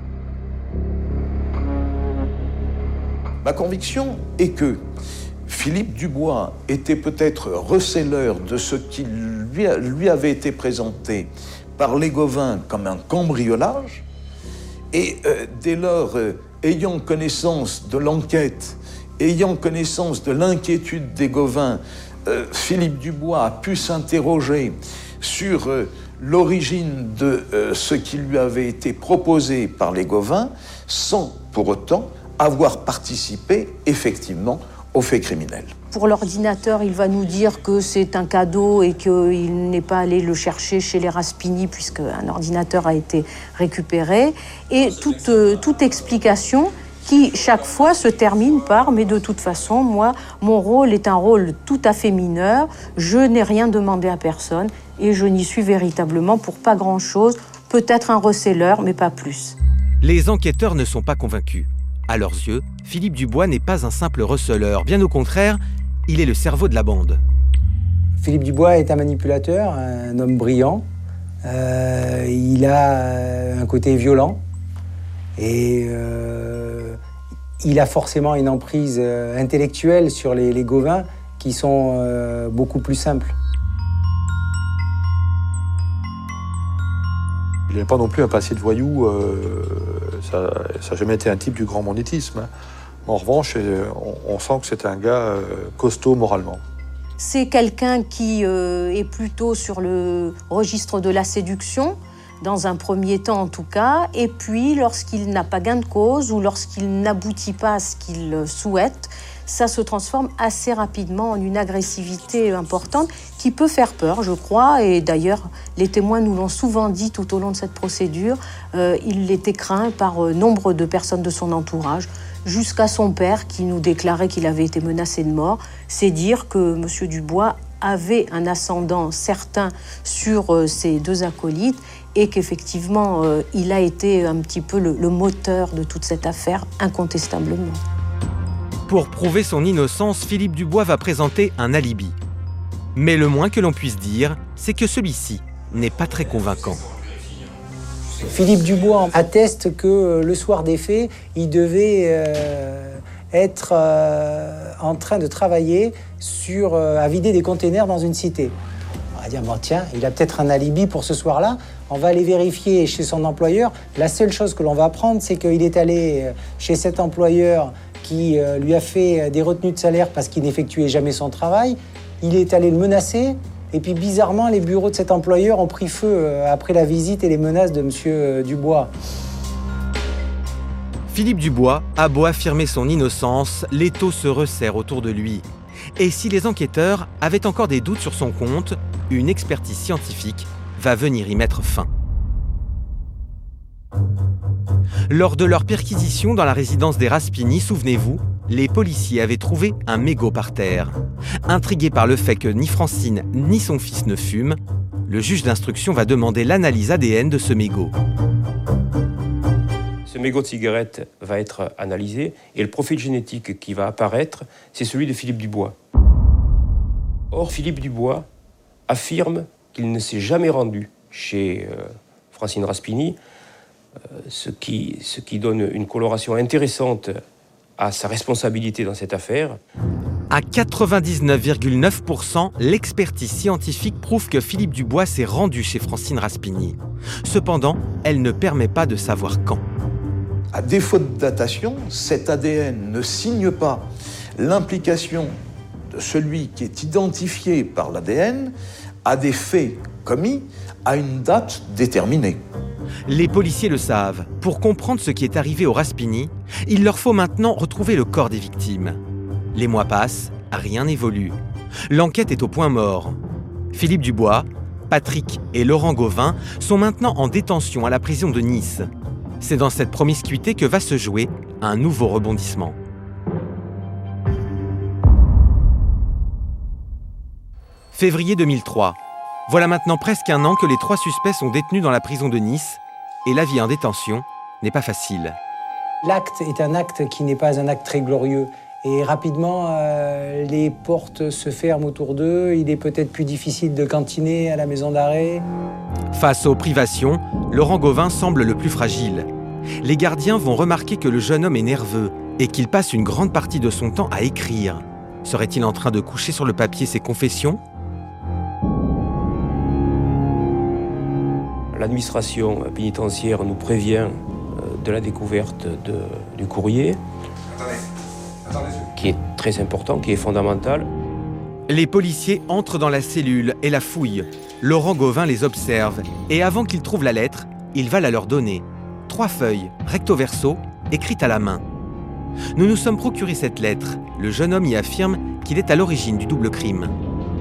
Speaker 12: Ma conviction est que Philippe Dubois était peut-être receleur de ce qui lui avait été présenté par les Gauvin comme un cambriolage, et dès lors, ayant connaissance de l'enquête, ayant connaissance de l'inquiétude des Gauvin, Philippe Dubois a pu s'interroger sur l'origine de ce qui lui avait été proposé par les Gauvin, sans pour autant avoir participé effectivement aux faits criminels.
Speaker 8: Pour l'ordinateur, il va nous dire que c'est un cadeau et qu'il n'est pas allé le chercher chez les Raspini puisque un ordinateur a été récupéré. Et toute explication qui, chaque fois, se termine par « mais de toute façon, moi, mon rôle est un rôle tout à fait mineur, je n'ai rien demandé à personne et je n'y suis véritablement pour pas grand-chose, peut-être un receleur, mais pas plus ».
Speaker 1: Les enquêteurs ne sont pas convaincus. À leurs yeux, Philippe Dubois n'est pas un simple receleur. Bien au contraire, il est le cerveau de la bande.
Speaker 4: Philippe Dubois est un manipulateur, un homme brillant. Il a un côté violent. Et il a forcément une emprise intellectuelle sur les Gauvin qui sont beaucoup plus simples.
Speaker 3: Il n'est pas non plus un passé de voyou, ça n'a jamais été un type du grand banditisme. En revanche, on sent que c'est un gars costaud moralement.
Speaker 8: C'est quelqu'un qui est plutôt sur le registre de la séduction, dans un premier temps en tout cas, et puis lorsqu'il n'a pas gain de cause ou lorsqu'il n'aboutit pas à ce qu'il souhaite, ça se transforme assez rapidement en une agressivité importante qui peut faire peur, je crois. Et d'ailleurs, les témoins nous l'ont souvent dit tout au long de cette procédure. Il était craint par nombre de personnes de son entourage, jusqu'à son père qui nous déclarait qu'il avait été menacé de mort. C'est dire que M. Dubois avait un ascendant certain sur ses deux acolytes et qu'effectivement, il a été un petit peu le moteur de toute cette affaire, incontestablement.
Speaker 1: Pour prouver son innocence, Philippe Dubois va présenter un alibi. Mais le moins que l'on puisse dire, c'est que celui-ci n'est pas très convaincant.
Speaker 4: Philippe Dubois atteste que le soir des faits, il devait être en train de travailler à vider des containers dans une cité. On va dire, bon, tiens, il a peut-être un alibi pour ce soir-là. On va aller vérifier chez son employeur. La seule chose que l'on va apprendre, c'est qu'il est allé chez cet employeur qui lui a fait des retenues de salaire parce qu'il n'effectuait jamais son travail. Il est allé le menacer. Et puis, bizarrement, les bureaux de cet employeur ont pris feu après la visite et les menaces de M. Dubois.
Speaker 1: Philippe Dubois a beau affirmer son innocence, l'étau se resserre autour de lui. Et si les enquêteurs avaient encore des doutes sur son compte, une expertise scientifique va venir y mettre fin. Lors de leur perquisition dans la résidence des Raspini, souvenez-vous, les policiers avaient trouvé un mégot par terre. Intrigué par le fait que ni Francine ni son fils ne fument, le juge d'instruction va demander l'analyse ADN de ce mégot.
Speaker 2: Ce mégot de cigarette va être analysé et le profil génétique qui va apparaître, c'est celui de Philippe Dubois. Or, Philippe Dubois affirme qu'il ne s'est jamais rendu chez Francine Raspini, ce qui donne une coloration intéressante à sa responsabilité dans cette affaire.
Speaker 1: À 99,9%, l'expertise scientifique prouve que Philippe Dubois s'est rendu chez Francine Raspini. Cependant, elle ne permet pas de savoir quand.
Speaker 12: À défaut de datation, cet ADN ne signe pas l'implication de celui qui est identifié par l'ADN à des faits commis à une date déterminée.
Speaker 1: Les policiers le savent. Pour comprendre ce qui est arrivé aux Raspini, il leur faut maintenant retrouver le corps des victimes. Les mois passent, rien n'évolue. L'enquête est au point mort. Philippe Dubois, Patrick et Laurent Gauvin sont maintenant en détention à la prison de Nice. C'est dans cette promiscuité que va se jouer un nouveau rebondissement. Février 2003. Voilà maintenant presque un an que les 3 suspects sont détenus dans la prison de Nice et la vie en détention n'est pas facile.
Speaker 4: L'acte est un acte qui n'est pas un acte très glorieux. Et rapidement, les portes se ferment autour d'eux. Il est peut-être plus difficile de cantiner à la maison d'arrêt.
Speaker 1: Face aux privations, Laurent Gauvin semble le plus fragile. Les gardiens vont remarquer que le jeune homme est nerveux et qu'il passe une grande partie de son temps à écrire. Serait-il en train de coucher sur le papier ses confessions ?
Speaker 2: L'administration pénitentiaire nous prévient de la découverte du courrier, qui est très important, qui est fondamental.
Speaker 1: Les policiers entrent dans la cellule et la fouillent. Laurent Gauvin les observe et avant qu'ils trouvent la lettre, il va la leur donner. 3 feuilles, recto verso, écrites à la main. Nous nous sommes procuré cette lettre. Le jeune homme y affirme qu'il est à l'origine du double crime.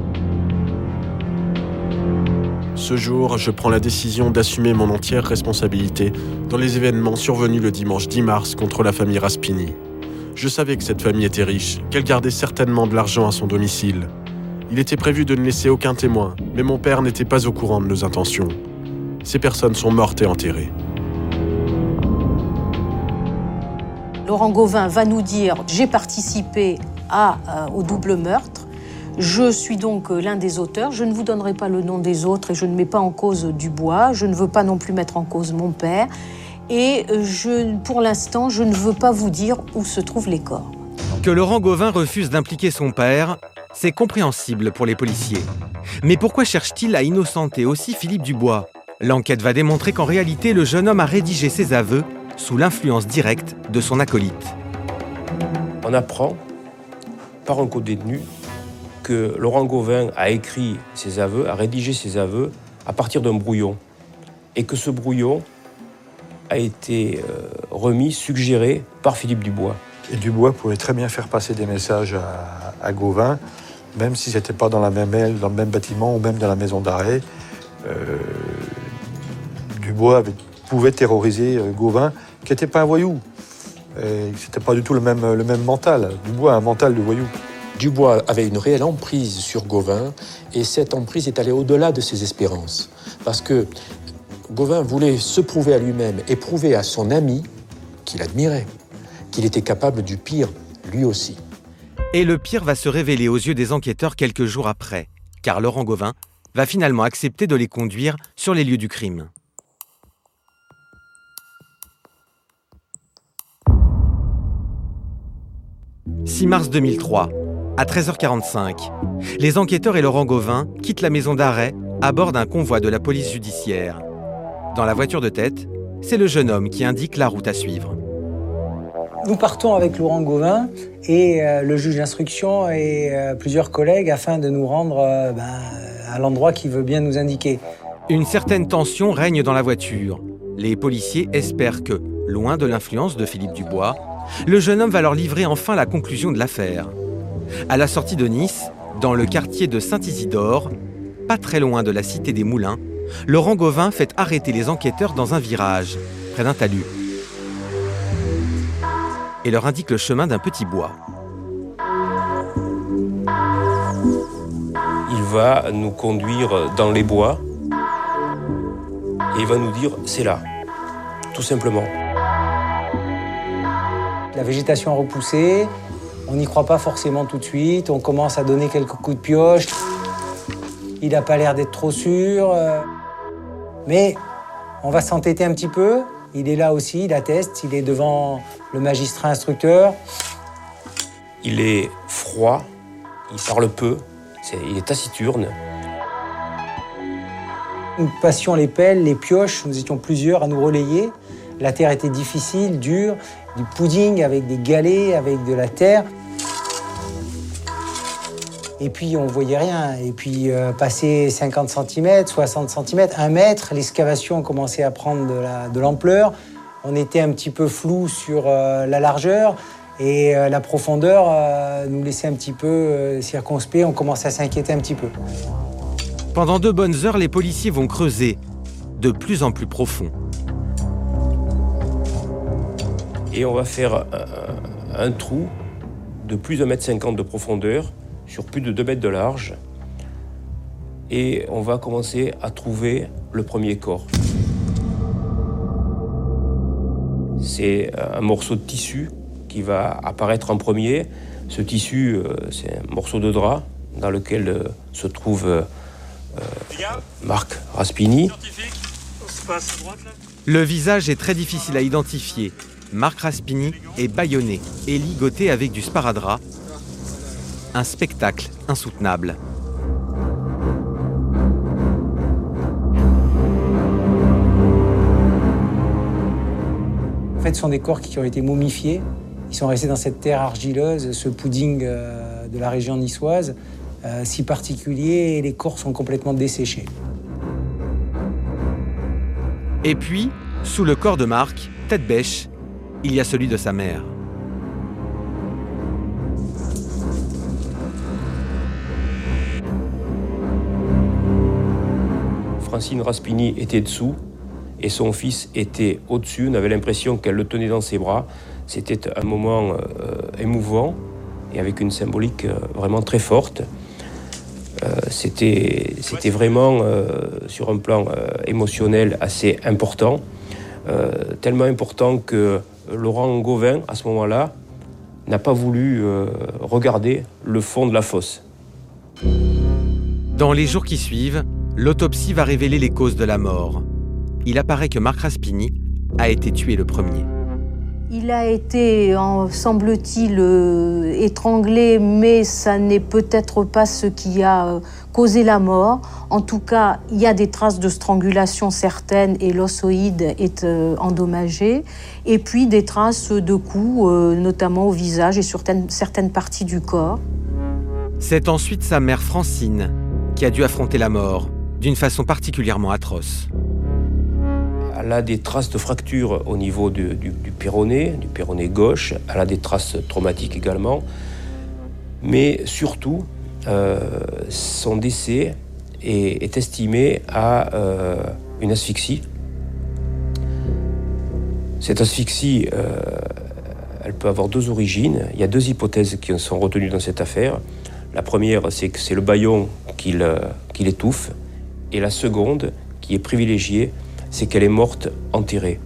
Speaker 7: Ce jour, je prends la décision d'assumer mon entière responsabilité dans les événements survenus le dimanche 10 mars contre la famille Raspini. Je savais que cette famille était riche, qu'elle gardait certainement de l'argent à son domicile. Il était prévu de ne laisser aucun témoin, mais mon père n'était pas au courant de nos intentions. Ces personnes sont mortes et enterrées.
Speaker 8: Laurent Gauvin va nous dire « J'ai participé au double meurtre ». Je suis donc l'un des auteurs, je ne vous donnerai pas le nom des autres et je ne mets pas en cause Dubois, je ne veux pas non plus mettre en cause mon père et pour l'instant, je ne veux pas vous dire où se trouvent les corps.
Speaker 1: Que Laurent Gauvin refuse d'impliquer son père, c'est compréhensible pour les policiers. Mais pourquoi cherche-t-il à innocenter aussi Philippe Dubois ? L'enquête va démontrer qu'en réalité, le jeune homme a rédigé ses aveux sous l'influence directe de son acolyte.
Speaker 2: On apprend, par un co-détenu, que Laurent Gauvin a écrit ses aveux, a rédigé ses aveux à partir d'un brouillon. Et que ce brouillon a été suggéré par Philippe Dubois.
Speaker 3: Et Dubois pouvait très bien faire passer des messages à Gauvin, même si ce n'était pas dans la même aile, dans le même bâtiment ou même dans la maison d'arrêt. Dubois pouvait terroriser Gauvin, qui n'était pas un voyou. Ce n'était pas du tout le même mental. Dubois a un mental de voyou.
Speaker 5: Dubois avait une réelle emprise sur Gauvin et cette emprise est allée au-delà de ses espérances. Parce que Gauvin voulait se prouver à lui-même et prouver à son ami, qu'il admirait, qu'il était capable du pire, lui aussi.
Speaker 1: Et le pire va se révéler aux yeux des enquêteurs quelques jours après, car Laurent Gauvin va finalement accepter de les conduire sur les lieux du crime. « 6 mars 2003, à 13h45, les enquêteurs et Laurent Gauvin quittent la maison d'arrêt à bord d'un convoi de la police judiciaire. Dans la voiture de tête, c'est le jeune homme qui indique la route à suivre.
Speaker 4: Nous partons avec Laurent Gauvin et le juge d'instruction et plusieurs collègues afin de nous rendre à l'endroit qu'il veut bien nous indiquer.
Speaker 1: Une certaine tension règne dans la voiture. Les policiers espèrent que, loin de l'influence de Philippe Dubois, le jeune homme va leur livrer enfin la conclusion de l'affaire. À la sortie de Nice, dans le quartier de Saint-Isidore, pas très loin de la cité des Moulins, Laurent Gauvin fait arrêter les enquêteurs dans un virage, près d'un talus, et leur indique le chemin d'un petit bois.
Speaker 2: Il va nous conduire dans les bois et il va nous dire « c'est là », tout simplement.
Speaker 4: La végétation a repoussé, on n'y croit pas forcément tout de suite, on commence à donner quelques coups de pioche. Il n'a pas l'air d'être trop sûr, mais on va s'entêter un petit peu. Il est là aussi, il atteste, il est devant le magistrat instructeur.
Speaker 2: Il est froid, il parle peu, il est taciturne.
Speaker 4: Nous passions les pelles, les pioches, nous étions plusieurs à nous relayer. La terre était difficile, dure, du pudding avec des galets, avec de la terre. Et puis on ne voyait rien. Et puis passer 50 cm, 60 cm, 1 mètre, l'excavation commençait à prendre de l'ampleur. On était un petit peu flou sur la largeur et la profondeur nous laissait un petit peu circonspect. On commençait à s'inquiéter un petit peu.
Speaker 1: Pendant 2 bonnes heures, les policiers vont creuser, de plus en plus profond.
Speaker 2: et on va faire un trou de plus d'1,50 m de profondeur sur plus de 2 mètres de large. Et on va commencer à trouver le premier corps. C'est un morceau de tissu qui va apparaître en premier. Ce tissu, c'est un morceau de drap dans lequel se trouve Marc Raspini.
Speaker 1: Le visage est très difficile à identifier. Marc Raspini est bâillonné et ligoté avec du sparadrap. Un spectacle insoutenable.
Speaker 4: En fait, ce sont des corps qui ont été momifiés. Ils sont restés dans cette terre argileuse, ce pudding de la région niçoise, si particulier, et les corps sont complètement desséchés.
Speaker 1: Et puis, sous le corps de Marc, tête bêche, il y a celui de sa mère.
Speaker 2: Francine Raspini était dessous et son fils était au-dessus. On avait l'impression qu'elle le tenait dans ses bras. C'était un moment émouvant et avec une symbolique vraiment très forte. C'était vraiment, sur un plan émotionnel, assez important. Tellement important que Laurent Gauvin, à ce moment-là, n'a pas voulu regarder le fond de la fosse.
Speaker 1: Dans les jours qui suivent, l'autopsie va révéler les causes de la mort. Il apparaît que Marc Raspini a été tué le premier.
Speaker 8: Il a été, semble-t-il, étranglé, mais ça n'est peut-être pas ce qui a causé la mort. En tout cas, il y a des traces de strangulation certaines et l'ossoïde est endommagé. Et puis des traces de coups, notamment au visage et sur certaines parties du corps.
Speaker 1: C'est ensuite sa mère Francine qui a dû affronter la mort d'une façon particulièrement atroce.
Speaker 2: Elle a des traces de fractures au niveau du péroné gauche. Elle a des traces traumatiques également. Mais surtout, son décès est estimé à une asphyxie. Cette asphyxie, elle peut avoir deux origines. Il y a deux hypothèses qui sont retenues dans cette affaire. La première, c'est que c'est le bâillon qui l'étouffe. Et la seconde, qui est privilégiée, c'est qu'elle est morte enterrée.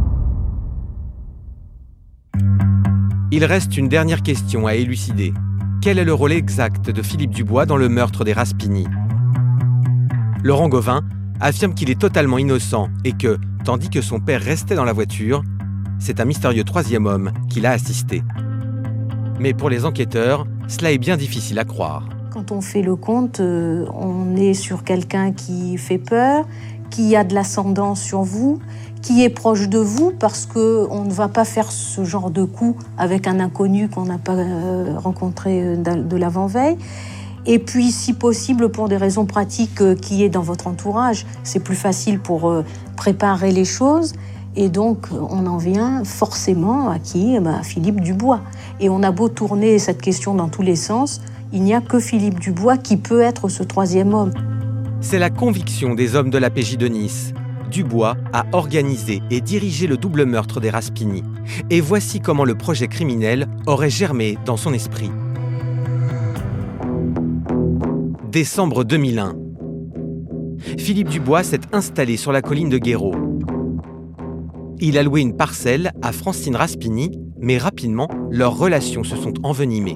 Speaker 1: Il reste une dernière question à élucider. Quel est le rôle exact de Philippe Dubois dans le meurtre des Raspini ? Laurent Gauvin affirme qu'il est totalement innocent et que, tandis que son père restait dans la voiture, c'est un mystérieux troisième homme qui l'a assisté. Mais pour les enquêteurs, cela est bien difficile à croire.
Speaker 8: Quand on fait le compte, on est sur quelqu'un qui fait peur, qui a de l'ascendance sur vous, qui est proche de vous, parce qu'on ne va pas faire ce genre de coup avec un inconnu qu'on n'a pas rencontré de l'avant-veille. Et puis, si possible, pour des raisons pratiques, qui est dans votre entourage. C'est plus facile pour préparer les choses. Et donc, on en vient forcément à qui ? À Philippe Dubois. Et on a beau tourner cette question dans tous les sens, il n'y a que Philippe Dubois qui peut être ce troisième homme.
Speaker 1: C'est la conviction des hommes de la PJ de Nice. Dubois a organisé et dirigé le double meurtre des Raspini. Et voici comment le projet criminel aurait germé dans son esprit. Décembre 2001. Philippe Dubois s'est installé sur la colline de Guéraud. Il a loué une parcelle à Francine Raspini, mais rapidement, leurs relations se sont envenimées.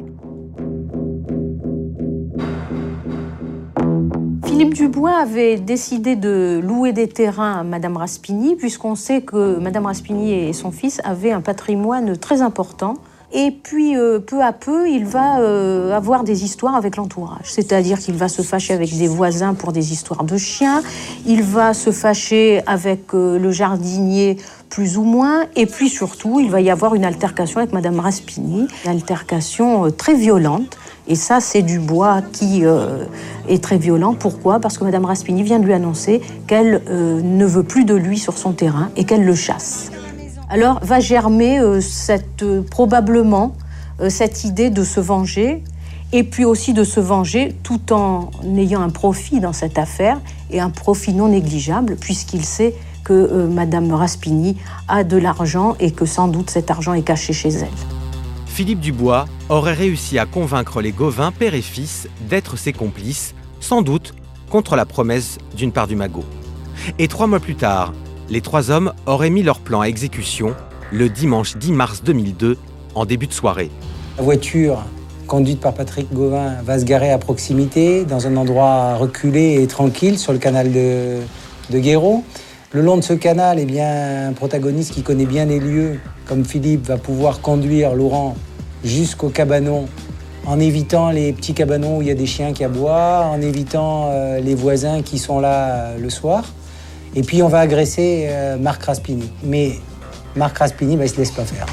Speaker 8: Philippe Dubois avait décidé de louer des terrains à Madame Raspini, puisqu'on sait que Madame Raspini et son fils avaient un patrimoine très important. Et puis, peu à peu, il va avoir des histoires avec l'entourage. C'est-à-dire qu'il va se fâcher avec des voisins pour des histoires de chiens. Il va se fâcher avec le jardinier, plus ou moins. Et puis, surtout, il va y avoir une altercation avec Madame Raspini. Une altercation très violente. Et ça, c'est Dubois qui est très violent. Pourquoi ? Parce que Madame Raspini vient de lui annoncer qu'elle ne veut plus de lui sur son terrain et qu'elle le chasse. Alors va germer probablement cette idée de se venger, et puis aussi de se venger tout en ayant un profit dans cette affaire, et un profit non négligeable, puisqu'il sait que Madame Raspini a de l'argent et que sans doute cet argent est caché chez elle.
Speaker 1: Philippe Dubois aurait réussi à convaincre les Gauvin, père et fils, d'être ses complices, sans doute contre la promesse d'une part du magot. Et 3 mois plus tard, les 3 hommes auraient mis leur plan à exécution le dimanche 10 mars 2002, en début de soirée.
Speaker 4: La voiture conduite par Patrick Gauvin va se garer à proximité, dans un endroit reculé et tranquille, sur le canal de Guéraud. Le long de ce canal, eh bien, un protagoniste qui connaît bien les lieux, comme Philippe, va pouvoir conduire Laurent jusqu'au cabanon, en évitant les petits cabanons où il y a des chiens qui aboient, en évitant les voisins qui sont là le soir. Et puis on va agresser Marc Raspini. Mais Marc Raspini, il ne se laisse pas faire.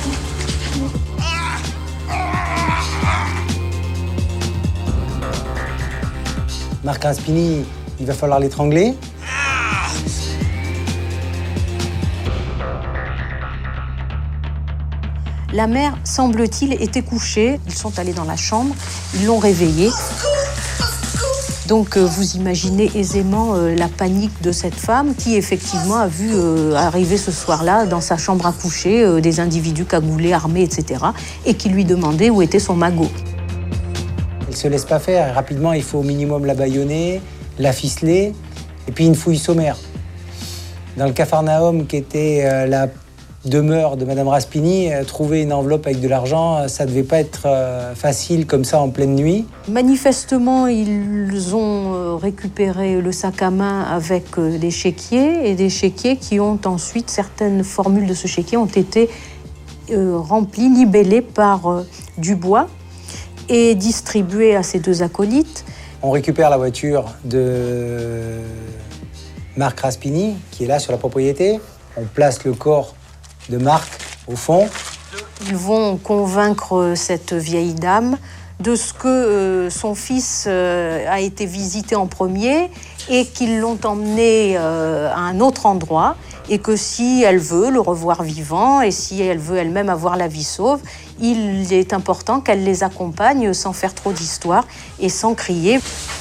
Speaker 4: Marc Raspini, il va falloir l'étrangler.
Speaker 8: La mère, semble-t-il, était couchée. Ils sont allés dans la chambre, ils l'ont réveillée. Donc vous imaginez aisément la panique de cette femme qui effectivement a vu arriver ce soir-là dans sa chambre à coucher des individus cagoulés, armés, etc. et qui lui demandaient où était son magot.
Speaker 4: Elle ne se laisse pas faire. Rapidement, il faut au minimum la bâillonner, la ficeler et puis une fouille sommaire. Dans le Capharnaüm, qui était la demeure de Madame Raspini, trouver une enveloppe avec de l'argent, ça ne devait pas être facile comme ça en pleine nuit.
Speaker 8: Manifestement, ils ont récupéré le sac à main avec des chéquiers et des chéquiers qui ont ensuite, certaines formules de ce chéquier ont été remplies, libellées par Dubois et distribuées à ses 2 acolytes.
Speaker 4: On récupère la voiture de Marc Raspini, qui est là sur la propriété. On place le corps de Marc au fond.
Speaker 8: Ils vont convaincre cette vieille dame de ce que son fils a été visité en premier et qu'ils l'ont emmené à un autre endroit et que si elle veut le revoir vivant et si elle veut elle-même avoir la vie sauve, il est important qu'elle les accompagne sans faire trop d'histoire et sans crier.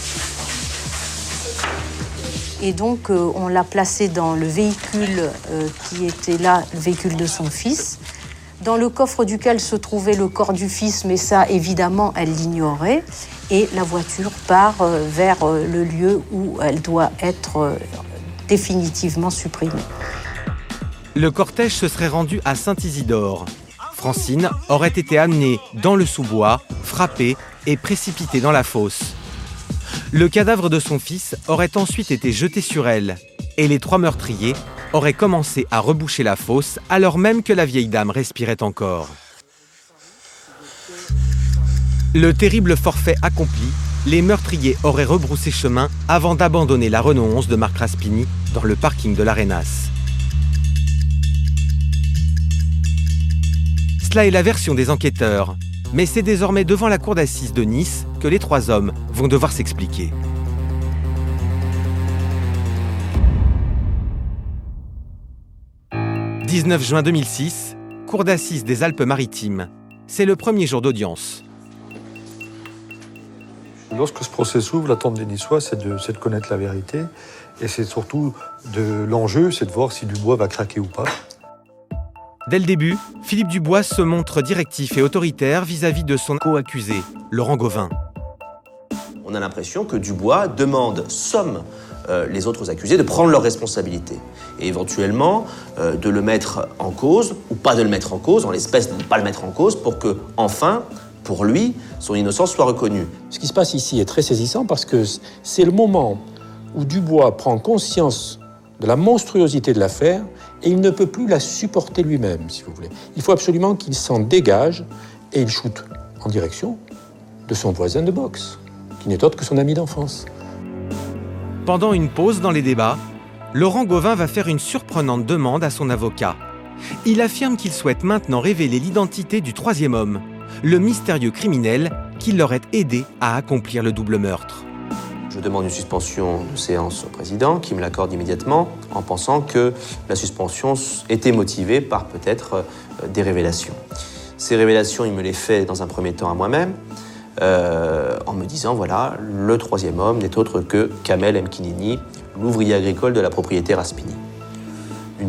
Speaker 8: Et donc, on l'a placé dans le véhicule qui était là, le véhicule de son fils, dans le coffre duquel se trouvait le corps du fils, mais ça, évidemment, elle l'ignorait. Et la voiture part vers le lieu où elle doit être définitivement supprimée.
Speaker 1: Le cortège se serait rendu à Saint-Isidore. Francine aurait été amenée dans le sous-bois, frappée et précipitée dans la fosse. Le cadavre de son fils aurait ensuite été jeté sur elle et les 3 meurtriers auraient commencé à reboucher la fosse alors même que la vieille dame respirait encore. Le terrible forfait accompli, les meurtriers auraient rebroussé chemin avant d'abandonner la Renault 11 de Marc Raspini dans le parking de l'Arenas. Cela est la version des enquêteurs. Mais c'est désormais devant la cour d'assises de Nice que les 3 hommes vont devoir s'expliquer. « 19 juin 2006, cour d'assises des Alpes-Maritimes. C'est le premier jour d'audience.
Speaker 3: Lorsque ce procès s'ouvre, l'attente des Niçois, c'est de connaître la vérité. Et c'est surtout l'enjeu, c'est de voir si Dubois va craquer ou pas.
Speaker 1: Dès le début, Philippe Dubois se montre directif et autoritaire vis-à-vis de son co-accusé, Laurent Gauvin.
Speaker 13: On a l'impression que Dubois somme les autres accusés de prendre leurs responsabilités et éventuellement de le mettre en cause ou pas de le mettre en cause, en l'espèce de ne pas le mettre en cause pour que, enfin, pour lui, son innocence soit reconnue.
Speaker 5: Ce qui se passe ici est très saisissant parce que c'est le moment où Dubois prend conscience de la monstruosité de l'affaire et il ne peut plus la supporter lui-même, si vous voulez. Il faut absolument qu'il s'en dégage et il shoote en direction de son voisin de boxe, qui n'est autre que son ami d'enfance.
Speaker 1: Pendant une pause dans les débats, Laurent Gauvin va faire une surprenante demande à son avocat. Il affirme qu'il souhaite maintenant révéler l'identité du 3e homme, le mystérieux criminel qui l'aurait aidé à accomplir le double meurtre.
Speaker 13: Je demande une suspension de séance au président, qui me l'accorde immédiatement, en pensant que la suspension était motivée par peut-être des révélations. Ces révélations, il me les fait dans un premier temps à moi-même, en me disant, voilà, le 3e homme n'est autre que Kamel Mkinini, l'ouvrier agricole de la propriété Raspini.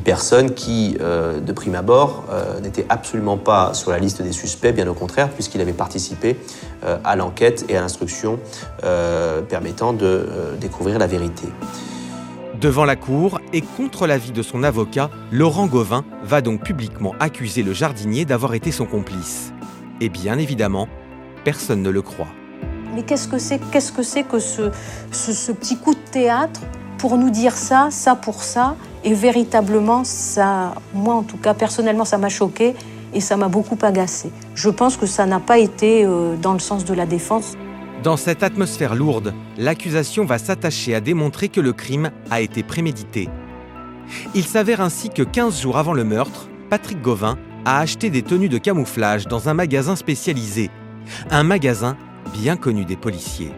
Speaker 13: personnes qui, de prime abord, n'étaient absolument pas sur la liste des suspects, bien au contraire, puisqu'il avait participé à l'enquête et à l'instruction permettant de découvrir la vérité.
Speaker 1: Devant la cour et contre l'avis de son avocat, Laurent Gauvin va donc publiquement accuser le jardinier d'avoir été son complice. Et bien évidemment, personne ne le croit.
Speaker 8: Mais qu'est-ce que c'est que ce petit coup de théâtre pour nous dire ça pour ça? Et véritablement, ça, moi en tout cas, personnellement, ça m'a choquée et ça m'a beaucoup agacée. Je pense que ça n'a pas été dans le sens de la défense.
Speaker 1: Dans cette atmosphère lourde, l'accusation va s'attacher à démontrer que le crime a été prémédité. Il s'avère ainsi que 15 jours avant le meurtre, Patrick Gauvin a acheté des tenues de camouflage dans un magasin spécialisé. Un magasin bien connu des policiers.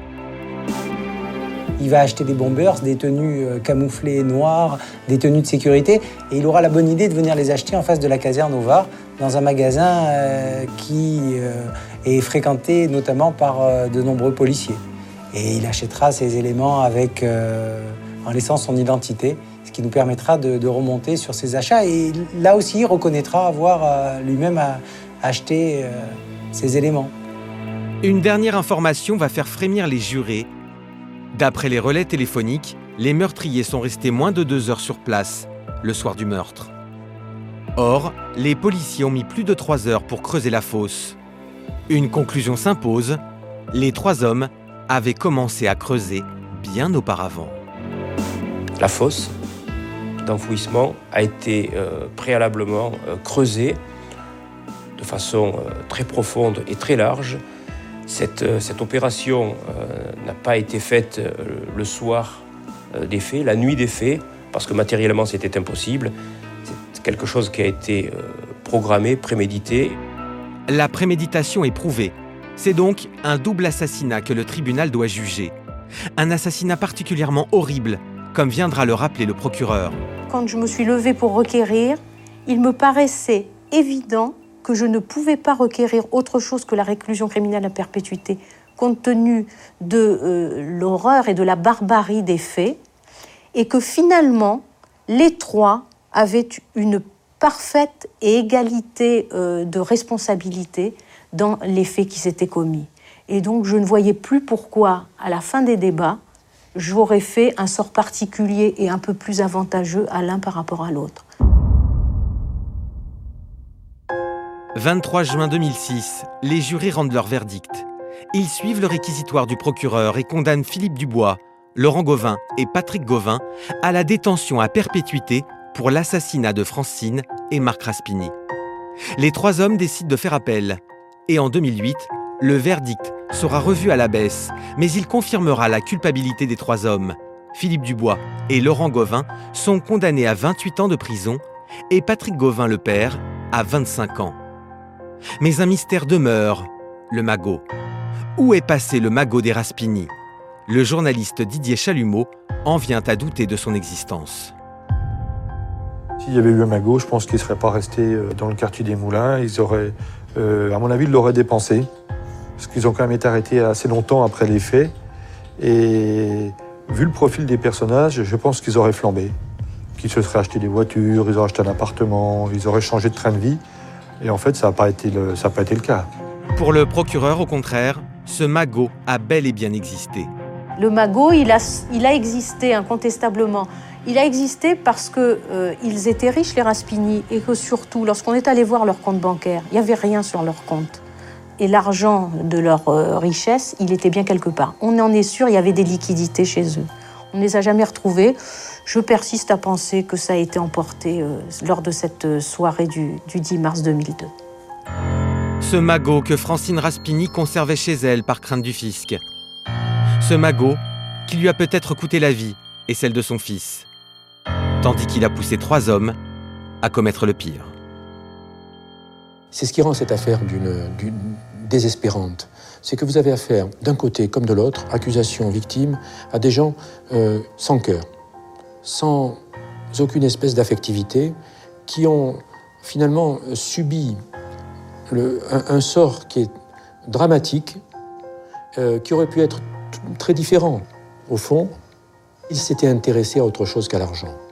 Speaker 4: Il va acheter des bombers, des tenues camouflées noires, des tenues de sécurité, et il aura la bonne idée de venir les acheter en face de la caserne au Var, dans un magasin qui est fréquenté notamment par de nombreux policiers. Et il achètera ces éléments en laissant son identité, ce qui nous permettra de remonter sur ses achats. Et là aussi, il reconnaîtra avoir lui-même acheté ces éléments.
Speaker 1: Une dernière information va faire frémir les jurés. D'après les relais téléphoniques, les meurtriers sont restés moins de 2 heures sur place, le soir du meurtre. Or, les policiers ont mis plus de 3 heures pour creuser la fosse. Une conclusion s'impose, les 3 hommes avaient commencé à creuser bien auparavant.
Speaker 2: La fosse d'enfouissement a été préalablement creusée de façon très profonde et très large. Cette opération n'a pas été faite le soir des faits, la nuit des faits, parce que matériellement c'était impossible. C'est quelque chose qui a été programmé, prémédité.
Speaker 1: La préméditation est prouvée. C'est donc un double assassinat que le tribunal doit juger. Un assassinat particulièrement horrible, comme viendra le rappeler le procureur.
Speaker 8: Quand je me suis levée pour requérir, il me paraissait évident que je ne pouvais pas requérir autre chose que la réclusion criminelle à perpétuité, compte tenu de l'horreur et de la barbarie des faits, et que finalement, les 3 avaient une parfaite et égalité de responsabilité dans les faits qui s'étaient commis. Et donc, je ne voyais plus pourquoi, à la fin des débats, j'aurais fait un sort particulier et un peu plus avantageux à l'un par rapport à l'autre.
Speaker 1: 23 juin 2006, les jurés rendent leur verdict. Ils suivent le réquisitoire du procureur et condamnent Philippe Dubois, Laurent Gauvin et Patrick Gauvin à la détention à perpétuité pour l'assassinat de Francine et Marc Raspini. Les 3 hommes décident de faire appel. Et en 2008, le verdict sera revu à la baisse, mais il confirmera la culpabilité des 3 hommes. Philippe Dubois et Laurent Gauvin sont condamnés à 28 ans de prison et Patrick Gauvin, le père, à 25 ans. Mais un mystère demeure, le magot. Où est passé le magot des Raspini? Le journaliste Didier Chalumeau en vient à douter de son existence.
Speaker 3: S'il y avait eu un magot, je pense qu'il ne serait pas resté dans le quartier des Moulins. Ils auraient, à mon avis, ils l'auraient dépensé. Parce qu'ils ont quand même été arrêtés assez longtemps après les faits. Et vu le profil des personnages, je pense qu'ils auraient flambé. Qu'ils se seraient acheté des voitures, ils auraient acheté un appartement, ils auraient changé de train de vie. Et en fait, ça n'a pas été le cas.
Speaker 1: Pour le procureur, au contraire, ce magot a bel et bien existé.
Speaker 8: Le magot, il a existé incontestablement. Il a existé parce qu'ils étaient riches, les Raspini, et que surtout, lorsqu'on est allé voir leur compte bancaire, il n'y avait rien sur leur compte. Et l'argent de leur richesse, il était bien quelque part. On en est sûr, il y avait des liquidités chez eux. On ne les a jamais retrouvés. Je persiste à penser que ça a été emporté lors de cette soirée du 10 mars 2002.
Speaker 1: Ce magot que Francine Raspini conservait chez elle par crainte du fisc. Ce magot qui lui a peut-être coûté la vie et celle de son fils. Tandis qu'il a poussé 3 hommes à commettre le pire.
Speaker 5: C'est ce qui rend cette affaire désespérante. C'est que vous avez affaire, d'un côté comme de l'autre, accusation, victime, à des gens sans cœur, sans aucune espèce d'affectivité, qui ont finalement subi un sort qui est dramatique, qui aurait pu être très différent. Au fond, ils s'étaient intéressés à autre chose qu'à l'argent.